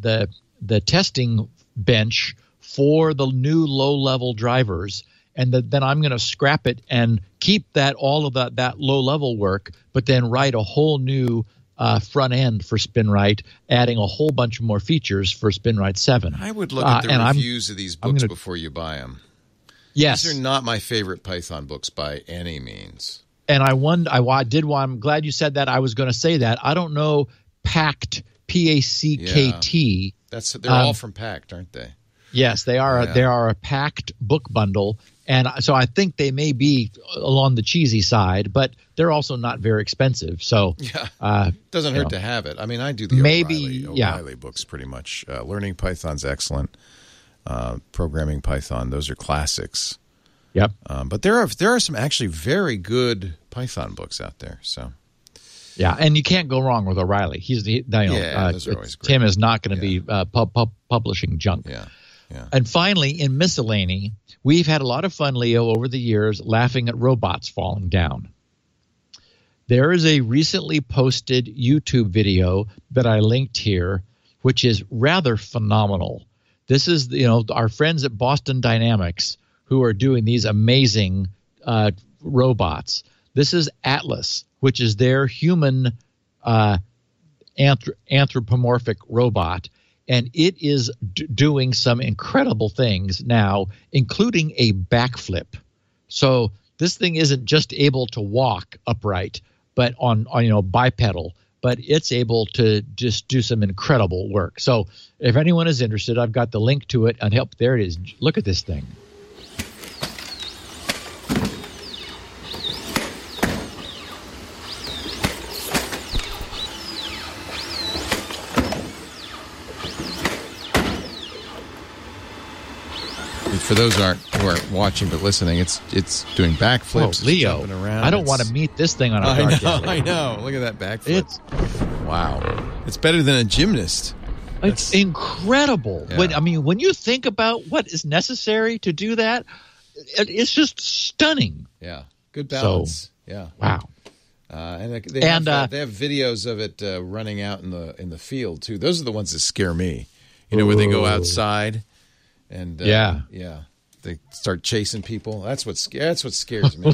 testing bench for the new low-level drivers, and then I'm going to scrap it and keep all of that low-level work, but then write a whole new front end for SpinRite, adding a whole bunch more features for SpinRite 7. I would look at the reviews of these books before you buy them. Yes. These are not my favorite Python books by any means. And I'm glad you said that. I was going to say that. I don't know Pact, P-A-C-K-T. Yeah. They're all from Pact, aren't they? Yes, they are. Yeah. They are a Pact book bundle, and so I think they may be along the cheesy side, but they're also not very expensive. So yeah, doesn't hurt to have it. I mean, I do the O'Reilly books pretty much. Learning Python's excellent. Programming Python, those are classics. Yep. But there are some actually very good Python books out there. So. Yeah, and you can't go wrong with O'Reilly. Those are always great. Tim is not going to be publishing junk. Yeah. Yeah. And finally, in miscellany, we've had a lot of fun, Leo, over the years, laughing at robots falling down. There is a recently posted YouTube video that I linked here, which is rather phenomenal. This is, our friends at Boston Dynamics who are doing these amazing robots. This is Atlas, which is their human anthropomorphic robot. And it is doing some incredible things now, including a backflip. So this thing isn't just able to walk upright, but on bipedal, but it's able to just do some incredible work. So if anyone is interested, I've got the link to it. And there it is. Look at this thing. For those who aren't watching but listening, it's doing backflips. Oh, Leo, jumping around. I don't want to meet this thing on a dark day. I know. Look at that backflip. Wow. It's better than a gymnast. It's incredible. Yeah. When you think about what is necessary to do that, it's just stunning. Yeah, good balance. Wow. And they have videos of it running out in the field too. Those are the ones that scare me. Where they go outside and they start chasing people. That's what scares me.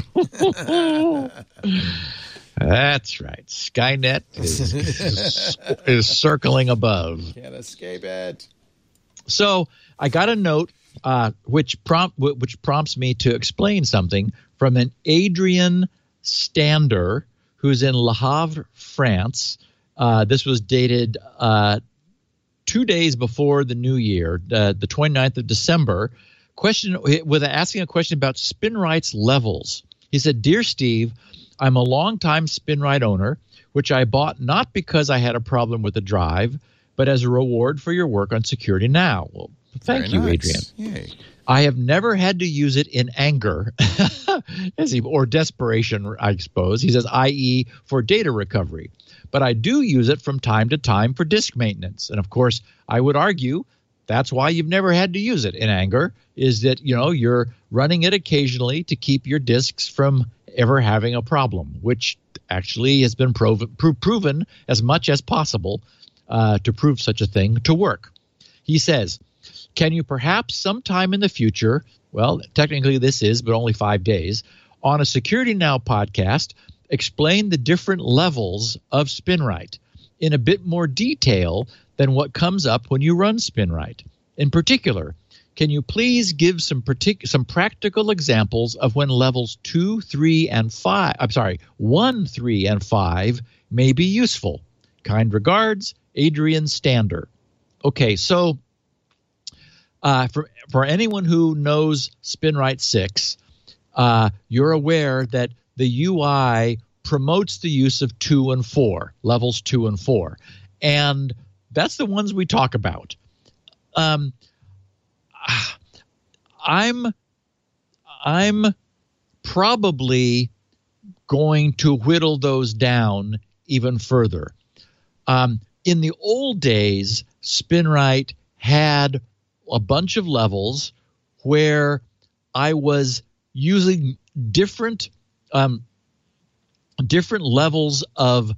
That's right. Skynet is circling above. Can't escape it. So I got a note which prompts me to explain something from an Adrian Stander, who's in Le Havre, France. This was dated 2 days before the new year, the 29th of December. Asking a question about SpinRite's levels. He said, "Dear Steve, I'm a longtime SpinRite owner, which I bought not because I had a problem with the drive, but as a reward for your work on Security Now." Well, thank you, Adrian. Yay. I have never had to use it in anger or desperation, I suppose. He says, i.e. for data recovery. But I do use it from time to time for disk maintenance. And, of course, I would argue that's why you've never had to use it in anger, is that, you're running it occasionally to keep your disks from ever having a problem, which actually has been proven as much as possible to prove such a thing to work. He says, "Can you perhaps sometime in the future," well, technically this is, but only 5 days, "on a Security Now podcast, explain the different levels of SpinRite in a bit more detail than what comes up when you run SpinRite? In particular, can you please give some practical examples of when levels 1, 3, and 5 may be useful? Kind regards, Adrian Stander." Okay, so for anyone who knows SpinRite 6, you're aware that the UI promotes the use of 2 and 4, levels 2 and 4. And that's the ones we talk about. I'm probably going to whittle those down even further. In the old days, SpinRite had a bunch of levels where I was using different levels of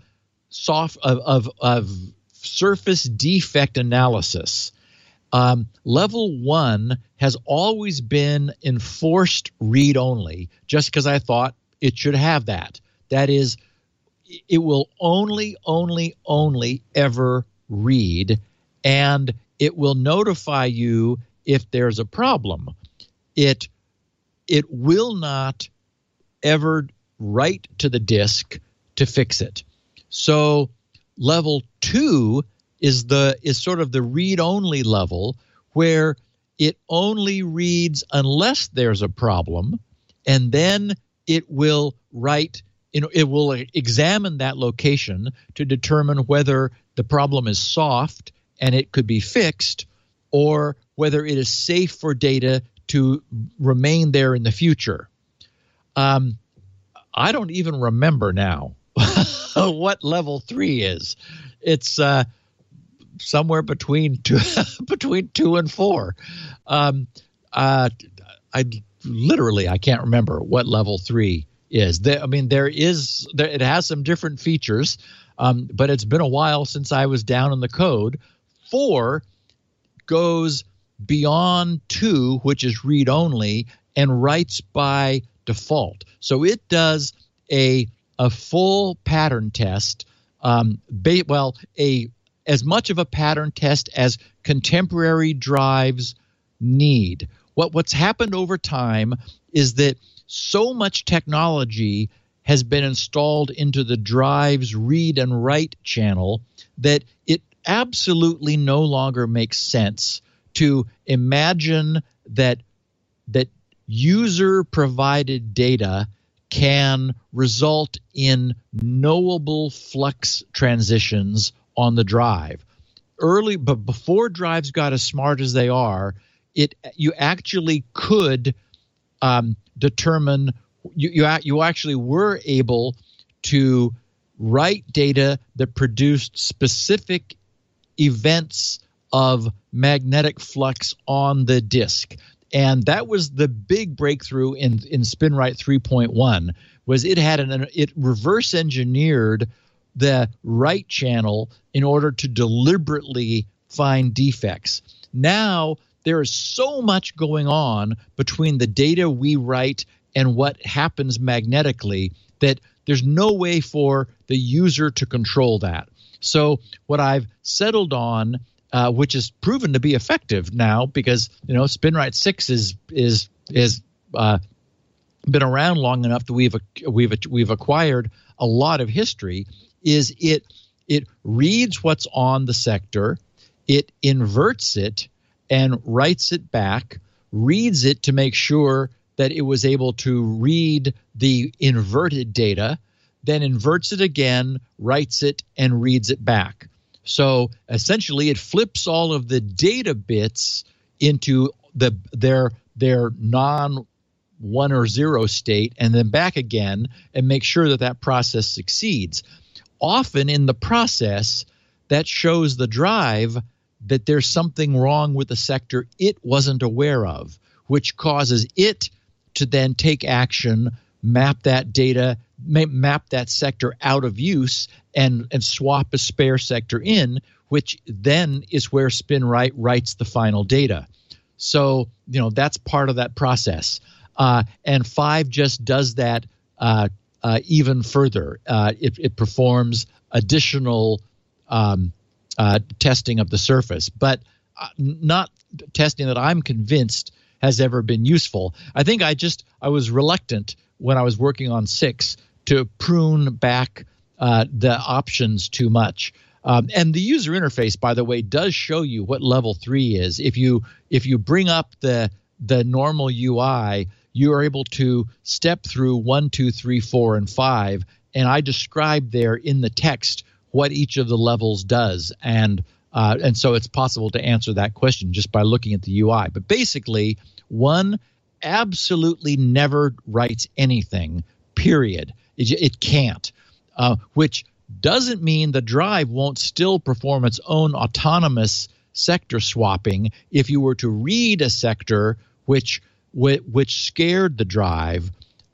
surface defect analysis. Level 1 has always been enforced read only, just because I thought it should have that. That is, it will only ever read, and it will notify you if there's a problem. It will not ever write to the disk to fix it. So level 2 is sort of the read-only level, where it only reads unless there's a problem, and then it will write. It will examine that location to determine whether the problem is soft and it could be fixed, or whether it is safe for data to remain there in the future. I don't even remember now what level 3 is. It's somewhere between 2 and 4. I can't remember what level 3 is. It has some different features, but it's been a while since I was down in the code. 4 goes beyond 2, which is read only, and writes by default. So it does a full pattern test, as much of a pattern test as contemporary drives need. What's happened over time is that so much technology has been installed into the drive's read and write channel that it absolutely no longer makes sense to imagine that user-provided data can result in knowable flux transitions on the drive. But before drives got as smart as they are, you actually could determine. You actually were able to write data that produced specific events of magnetic flux on the disk. And that was the big breakthrough in SpinRite 3.1, was it reverse engineered the write channel in order to deliberately find defects. Now there is so much going on between the data we write and what happens magnetically that there's no way for the user to control that. So what I've settled on, which has proven to be effective now, because SpinRite 6 is been around long enough that we've acquired a lot of history, is it reads what's on the sector, it inverts it and writes it back, reads it to make sure that it was able to read the inverted data, then inverts it again, writes it, and reads it back. So essentially, it flips all of the data bits into their non-1 or 0 state, and then back again, and make sure that process succeeds. Often in the process, that shows the drive that there's something wrong with the sector it wasn't aware of, which causes it to then take action, map that data, map that sector out of use, and swap a spare sector in, which then is where SpinRite writes the final data. So, that's part of that process. And 5 just does that even further. It performs additional testing of the surface, but not testing that I'm convinced has ever been useful. I think I was reluctant when I was working on 6 to prune back the options too much. And the user interface, by the way, does show you what level 3 is. If you bring up the normal UI, you are able to step through 1, 2, 3, 4, and 5, and I describe there in the text what each of the levels does, and so it's possible to answer that question just by looking at the UI. But basically, 1 absolutely never writes anything, period. It can't, which doesn't mean the drive won't still perform its own autonomous sector swapping if you were to read a sector which scared the drive.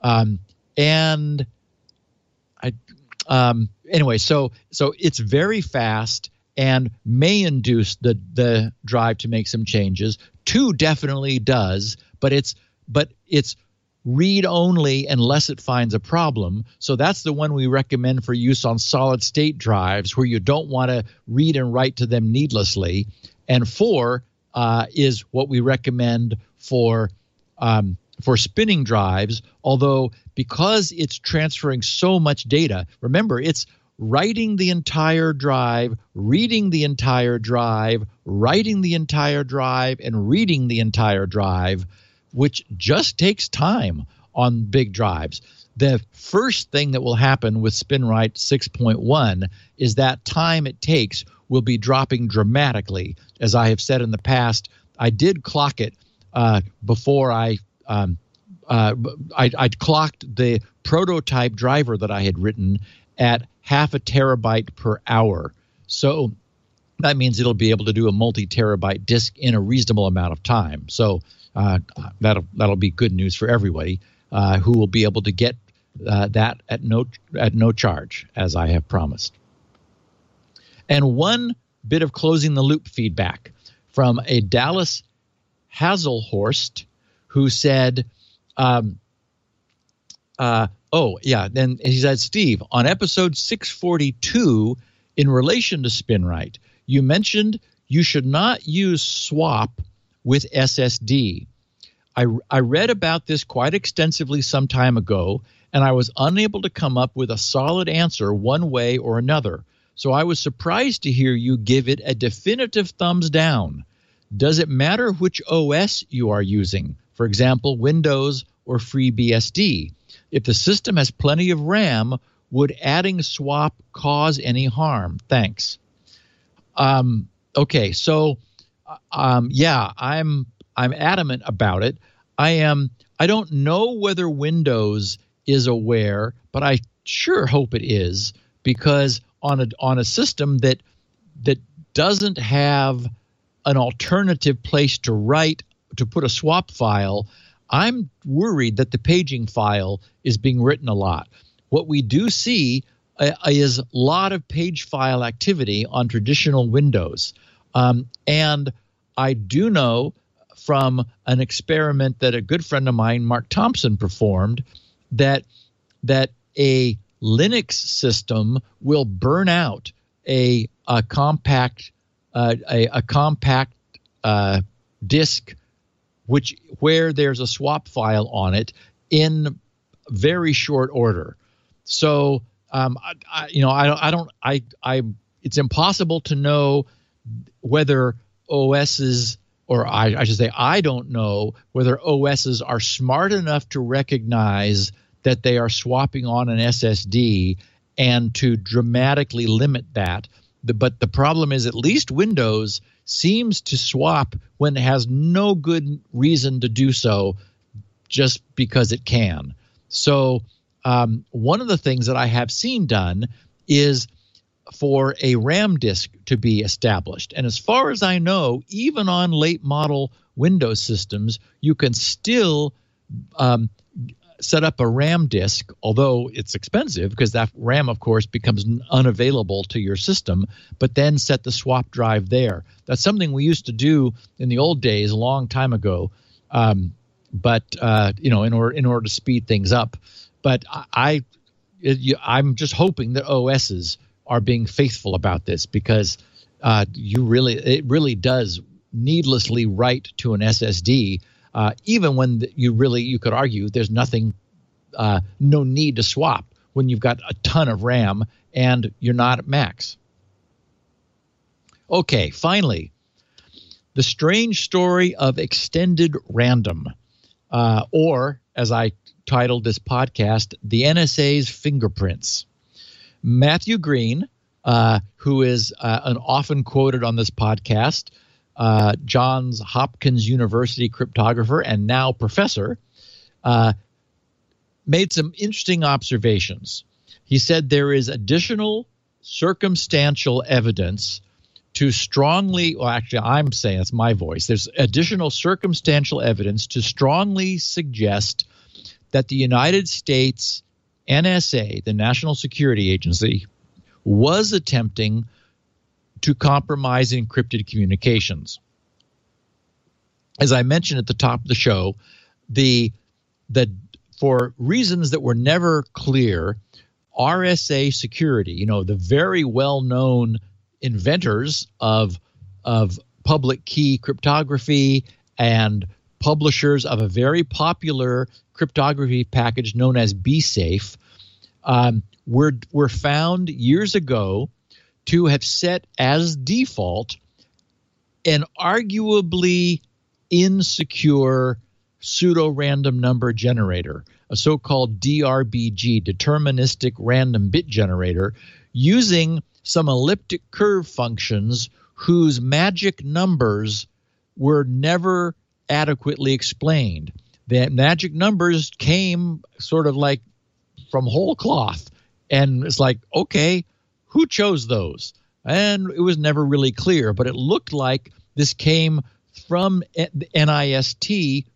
Anyway, so it's very fast and may induce the drive to make some changes. 2 definitely does, but it's read only unless it finds a problem. So that's the one we recommend for use on solid state drives where you don't want to read and write to them needlessly. And 4 is what we recommend for spinning drives, although because it's transferring so much data, remember, it's writing the entire drive, reading the entire drive, writing the entire drive, and reading the entire drive, which just takes time on big drives. The first thing that will happen with SpinRite 6.1 is that time it takes will be dropping dramatically. As I have said in the past, I did clock it before I'd clocked the prototype driver that I had written at 0.5 terabyte per hour. So that means it'll be able to do a multi-terabyte disk in a reasonable amount of time. So that'll be good news for everybody who will be able to get that at no charge, as I have promised. And one bit of closing the loop feedback from a Dallas Hazelhorst who said, then he said, Steve, on episode 642, in relation to SpinRite, you mentioned you should not use swap with SSD. I read about this quite extensively some time ago, and I was unable to come up with a solid answer one way or another. So I was surprised to hear you give it a definitive thumbs down. Does it matter which OS you are using? For example, Windows or FreeBSD. If the system has plenty of RAM, would adding swap cause any harm? Thanks. Okay, so I'm adamant about it. I don't know whether Windows is aware, but I sure hope it is, because on a system that doesn't have an alternative place to put a swap file, I'm worried that the paging file is being written a lot. What we do see is a lot of page file activity on traditional Windows. And I do know from an experiment that a good friend of mine, Mark Thompson, performed that a Linux system will burn out a compact disk where there's a swap file on it in very short order. So it's impossible to know whether OSs, or I should say, I don't know whether OSs are smart enough to recognize that they are swapping on an SSD and to dramatically limit that. But the problem is, at least Windows seems to swap when it has no good reason to do so, just because it can. So one of the things that I have seen done is for a RAM disk to be established. And as far as I know, even on late model Windows systems, you can still set up a RAM disk, although it's expensive because that RAM, of course, becomes unavailable to your system, but then set the swap drive there. That's something we used to do in the old days a long time ago, but in order to speed things up. But I'm just hoping that OSs are being faithful about this, because it really does needlessly write to an SSD. Even when you could argue there's no need to swap when you've got a ton of RAM and you're not at max. Okay, finally, the strange story of extended random, or as I titled this podcast, the NSA's fingerprints. Matthew Green, who is an often quoted on this podcast, Johns Hopkins University cryptographer and now professor, made some interesting observations. He said there is additional circumstantial evidence to strongly, well, actually, I'm saying it's my voice. There's additional circumstantial evidence to strongly suggest that the United States NSA, the National Security Agency, was attempting to compromise encrypted communications. As I mentioned at the top of the show, for reasons that were never clear, RSA Security, the very well-known inventors of public key cryptography and publishers of a very popular cryptography package known as BSafe, were found years ago to have set as default an arguably insecure pseudo-random number generator, a so-called DRBG, deterministic random bit generator, using some elliptic curve functions whose magic numbers were never adequately explained. The magic numbers came sort of like from whole cloth, and it's like, okay, who chose those? And it was never really clear, but it looked like this came from the NIST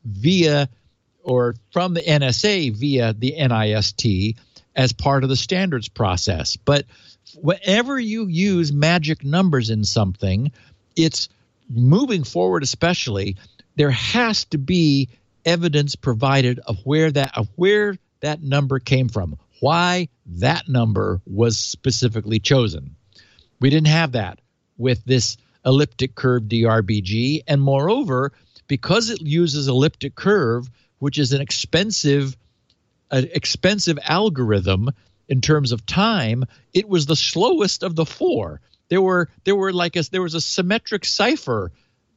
from the NSA via the NIST as part of the standards process. But whenever you use magic numbers in something, it's moving forward, especially, there has to be evidence provided of where that number came from, why that number was specifically chosen. We didn't have that with this elliptic curve DRBG, and moreover, because it uses elliptic curve, which is an expensive algorithm in terms of time, it was the slowest of the four. There was a symmetric cipher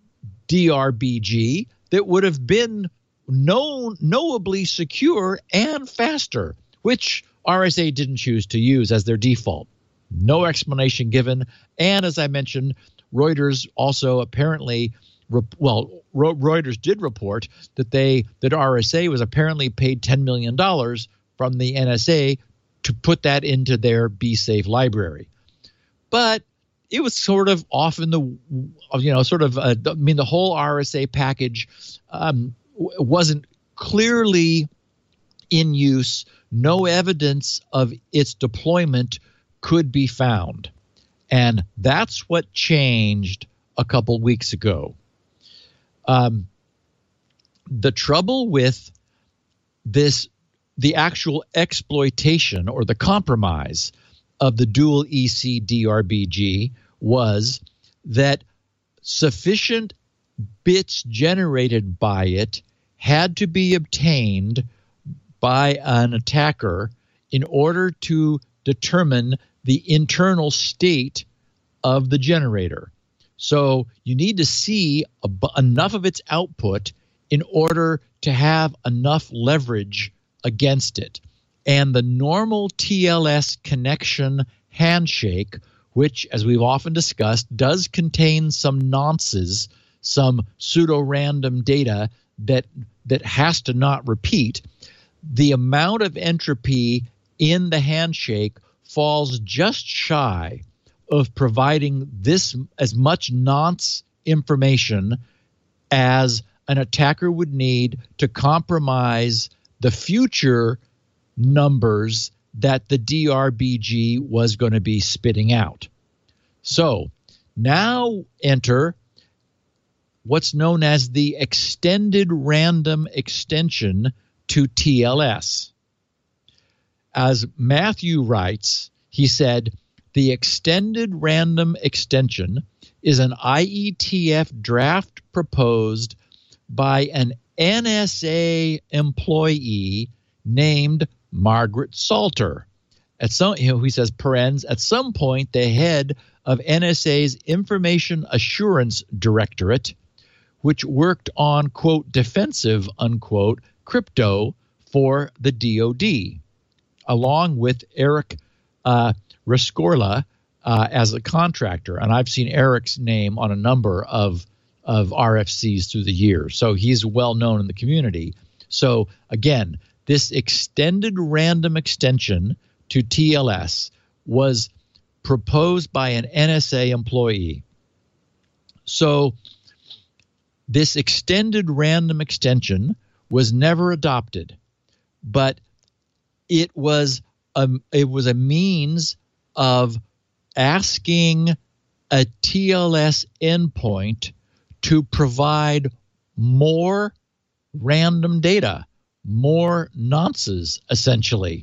DRBG that would have been knowably secure and faster, which RSA didn't choose to use as their default. No explanation given. And as I mentioned, Reuters also apparently, Reuters did report that RSA was apparently paid $10 million from the NSA to put that into their BSafe library. But it was sort of off in the, the whole RSA package wasn't clearly in use. No evidence of its deployment could be found. And that's what changed a couple weeks ago. The trouble with this, the actual exploitation or the compromise of the dual EC DRBG, was that sufficient bits generated by it had to be obtained by an attacker in order to determine the internal state of the generator. So you need to see enough of its output in order to have enough leverage against it. And the normal TLS connection handshake, which, as we've often discussed, does contain some nonces, some pseudo-random data that has to not repeat, the amount of entropy in the handshake falls just shy of providing this as much nonce information as an attacker would need to compromise the future numbers that the DRBG was going to be spitting out. So now enter what's known as the extended random extension to TLS. As Matthew writes, he said, the extended random extension is an IETF draft proposed by an NSA employee named Margaret Salter. He says, parens, at some point, the head of NSA's Information Assurance Directorate, which worked on, quote, defensive, unquote, crypto for the DoD, along with Eric Rescorla as a contractor. And I've seen Eric's name on a number of RFCs through the years. So he's well known in the community. So again, this extended random extension to TLS was proposed by an NSA employee. So this extended random extension was never adopted, but it was a means of asking a TLS endpoint to provide more random data, more nonces, essentially.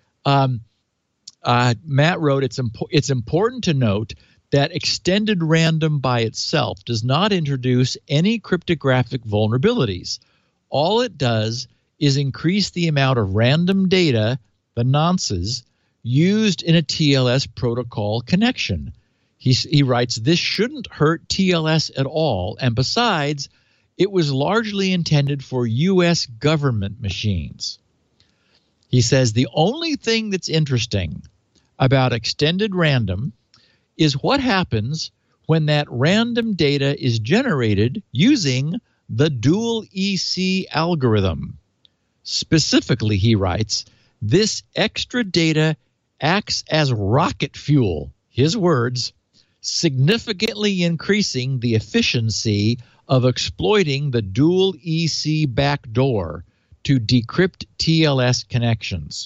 Matt wrote, it's important to note that extended random by itself does not introduce any cryptographic vulnerabilities. All it does is increase the amount of random data, the nonces, used in a TLS protocol connection. He writes, this shouldn't hurt TLS at all, and besides, it was largely intended for U.S. government machines. He says the only thing that's interesting about extended random is what happens when that random data is generated using the dual EC algorithm. Specifically, he writes, this extra data acts as rocket fuel, his words, significantly increasing the efficiency of exploiting the dual EC backdoor to decrypt TLS connections.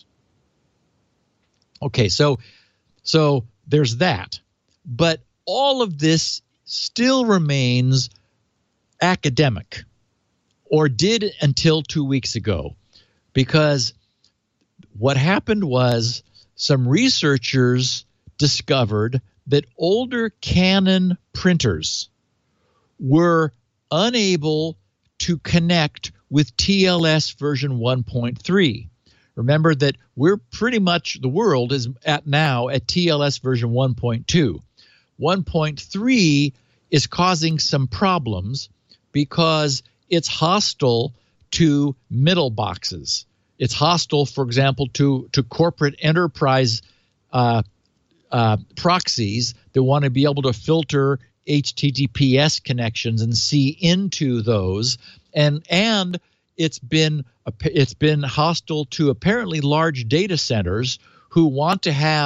Okay, so there's that. But all of this still remains academic, or did until 2 weeks ago, because what happened was some researchers discovered that older Canon printers were unable to connect with TLS version 1.3. Remember that we're pretty much, the world is at TLS version 1.2. 1.3 is causing some problems because it's hostile to middle boxes. It's hostile, for example, to corporate enterprise proxies that want to be able to filter HTTPS connections and see into those, and it's been hostile to apparently large data centers who want to have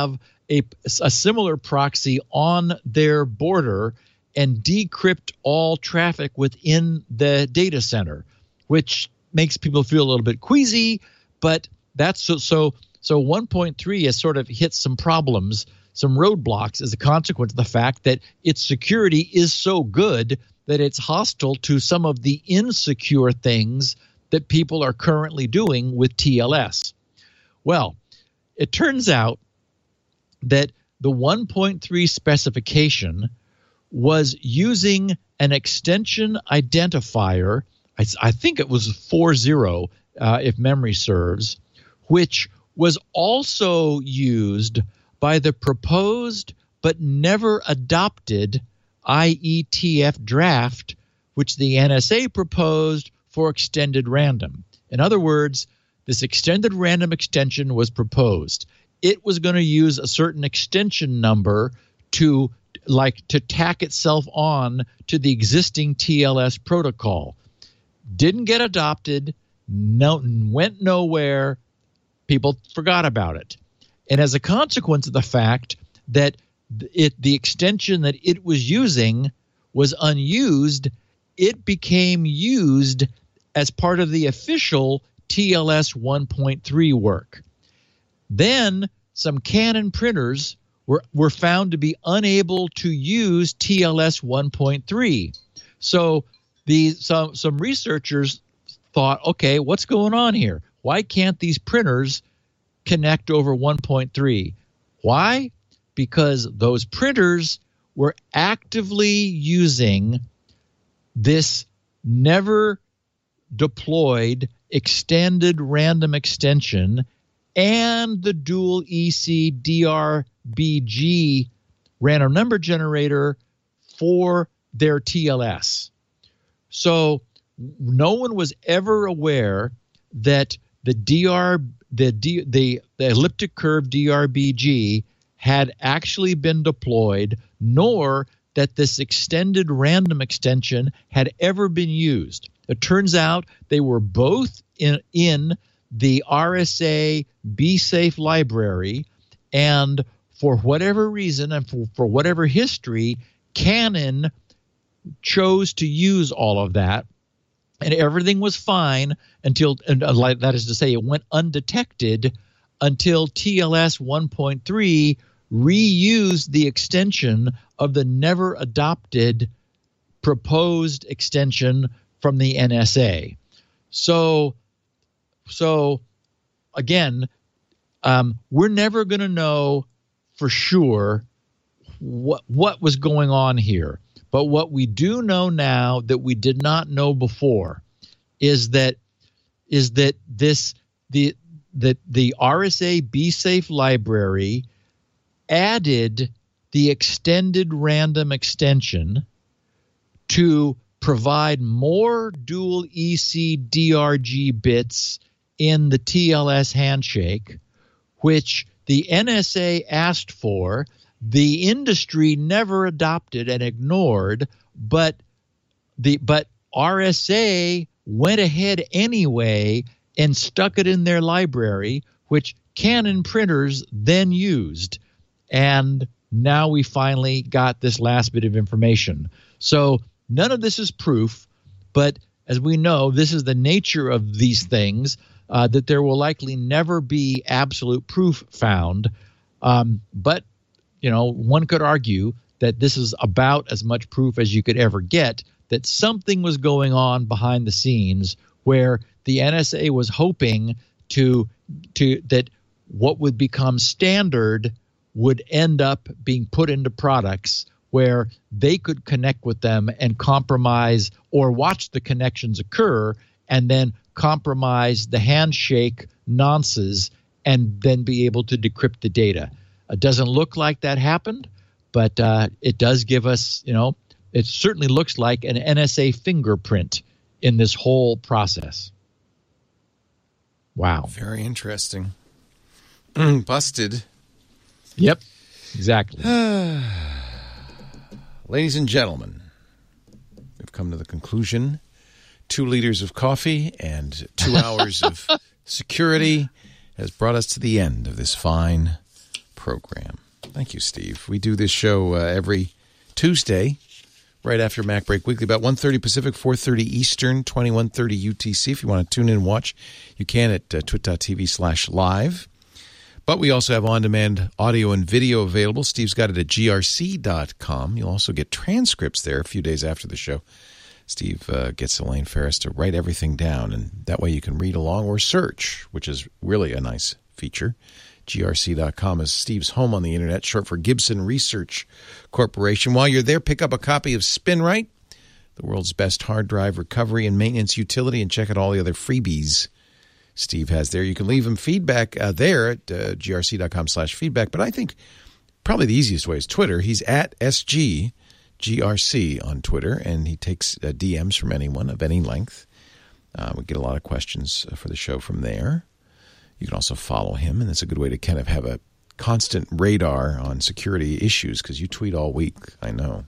a similar proxy on their border and decrypt all traffic within the data center, which makes people feel a little bit queasy. But that's so 1.3 has sort of hit some problems, some roadblocks as a consequence of the fact that its security is so good that it's hostile to some of the insecure things that people are currently doing with TLS. Well, it turns out that the 1.3 specification was using an extension identifier, I think it was 40, if memory serves, which was also used by the proposed but never adopted IETF draft, which the NSA proposed for extended random. In other words, this extended random extension was proposed. It was going to use a certain extension number to tack itself on to the existing TLS protocol. Didn't get adopted, went nowhere. People forgot about it. And as a consequence of the fact that the extension that it was using was unused, it became used as part of the official TLS 1.3 work. Then some Canon printers were found to be unable to use TLS 1.3. So some researchers thought, okay, what's going on here? Why can't these printers connect over 1.3? Why? Because those printers were actively using this never deployed extended random extension and the dual EC DRBG random number generator for their TLS. So no one was ever aware that the elliptic curve DRBG had actually been deployed, nor that this extended random extension had ever been used. It turns out they were both in the RSA BSafe library, and for whatever reason and for whatever history, Canon chose to use all of that, and everything was fine until, that is to say, it went undetected until TLS 1.3 reused the extension of the never adopted proposed extension from the NSA. So again, we're never going to know for sure what was going on here. But what we do know now that we did not know before is that the RSA BSafe library added the extended random extension to provide more dual EC DRG bits in the TLS handshake, which the NSA asked for. The industry never adopted and ignored, but RSA went ahead anyway and stuck it in their library, which Canon printers then used. And now we finally got this last bit of information. So none of this is proof, but as we know, this is the nature of these things, that there will likely never be absolute proof found. But one could argue that this is about as much proof as you could ever get that something was going on behind the scenes where the NSA was hoping that what would become standard would end up being put into products where they could connect with them and compromise or watch the connections occur and then compromise the handshake nonces and then be able to decrypt the data. It doesn't look like that happened, but it does give us, it certainly looks like an NSA fingerprint in this whole process. Wow. Very interesting. Busted. Yep, exactly. Ladies and gentlemen, we've come to the conclusion. 2 liters of coffee and 2 hours of security has brought us to the end of this fine program. Thank you, Steve. We do this show every Tuesday, right after Mac Break Weekly, about 1:30 Pacific, 4:30 Eastern, 21:30 UTC. If you want to tune in and watch, you can at twit.tv/live. But we also have on-demand audio and video available. Steve's got it at grc.com. You'll also get transcripts there a few days after the show. Steve gets Elaine Ferris to write everything down, and that way you can read along or search, which is really a nice feature. grc.com is Steve's home on the internet, short for Gibson Research Corporation. While you're there, pick up a copy of SpinRite, the world's best hard drive recovery and maintenance utility, and check out all the other freebies Steve has there. You can leave him feedback there at grc.com/feedback, but I think probably the easiest way is Twitter. He's at SGGRC on Twitter, and he takes DMs from anyone of any length. We get a lot of questions for the show from there. You can also follow him, and it's a good way to kind of have a constant radar on security issues because you tweet all week, I know.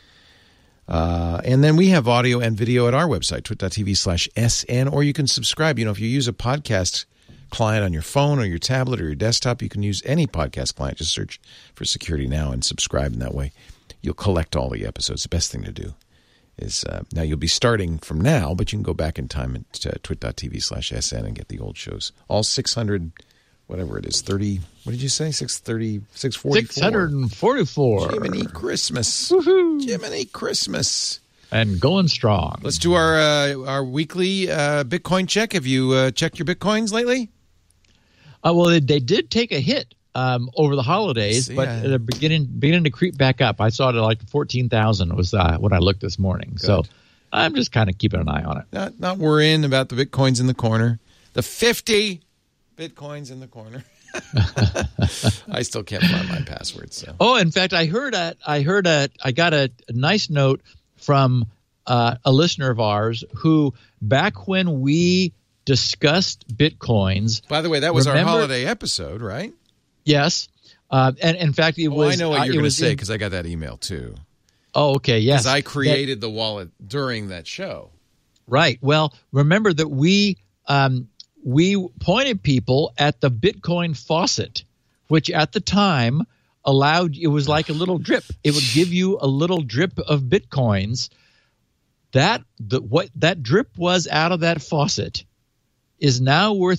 And then we have audio and video at our website, twit.tv/SN, or you can subscribe. If you use a podcast client on your phone or your tablet or your desktop, you can use any podcast client. Just search for Security Now and subscribe, and that way you'll collect all the episodes. The best thing to do is now you'll be starting from now, but you can go back in time at twit.tv/SN and get the old shows. All 600, whatever it is, 30, what did you say? 644? 644. Jiminy Christmas. Woohoo. Jiminy Christmas. And going strong. Let's do our weekly Bitcoin check. Have you checked your Bitcoins lately? Well, they did take a hit over the holidays, but they're beginning to creep back up. I saw it at like 14,000 was when I looked this morning. Good. So I'm just kind of keeping an eye on it. Not worrying about the Bitcoins in the corner. The 50 Bitcoins in the corner. I still can't find my password. So. Oh, in fact, I got a nice note from a listener of ours who, back when we discussed Bitcoins. By the way, that was our holiday episode, right? Yes. And in fact, it was. I know what you're going to say because I got that email too. Oh, okay. Yes. Because I created the wallet during that show. Right. Well, remember that we pointed people at the Bitcoin faucet, which at the time it was like a little drip. It would give you a little drip of Bitcoins. What that drip was out of that faucet is now worth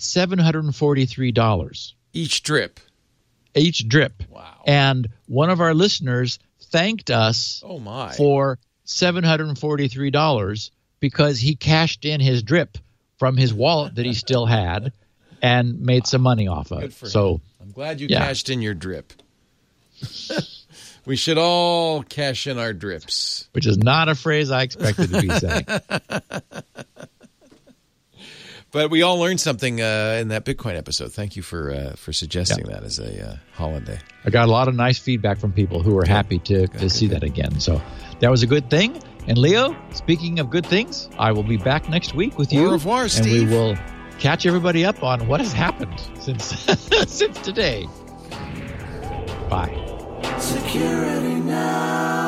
$743. Each drip. Wow. And one of our listeners thanked us for $743 because he cashed in his drip from his wallet that he still had and made some money off of it. So I'm glad you cashed in your drip. We should all cash in our drips. Which is not a phrase I expected to be saying. But we all learned something in that Bitcoin episode. Thank you for suggesting that as a holiday. I got a lot of nice feedback from people who were happy to see that again. So that was a good thing. And Leo, speaking of good things, I will be back next week with you. Au revoir, Steve. And we will catch everybody up on what has happened since since today. Bye. Security Now.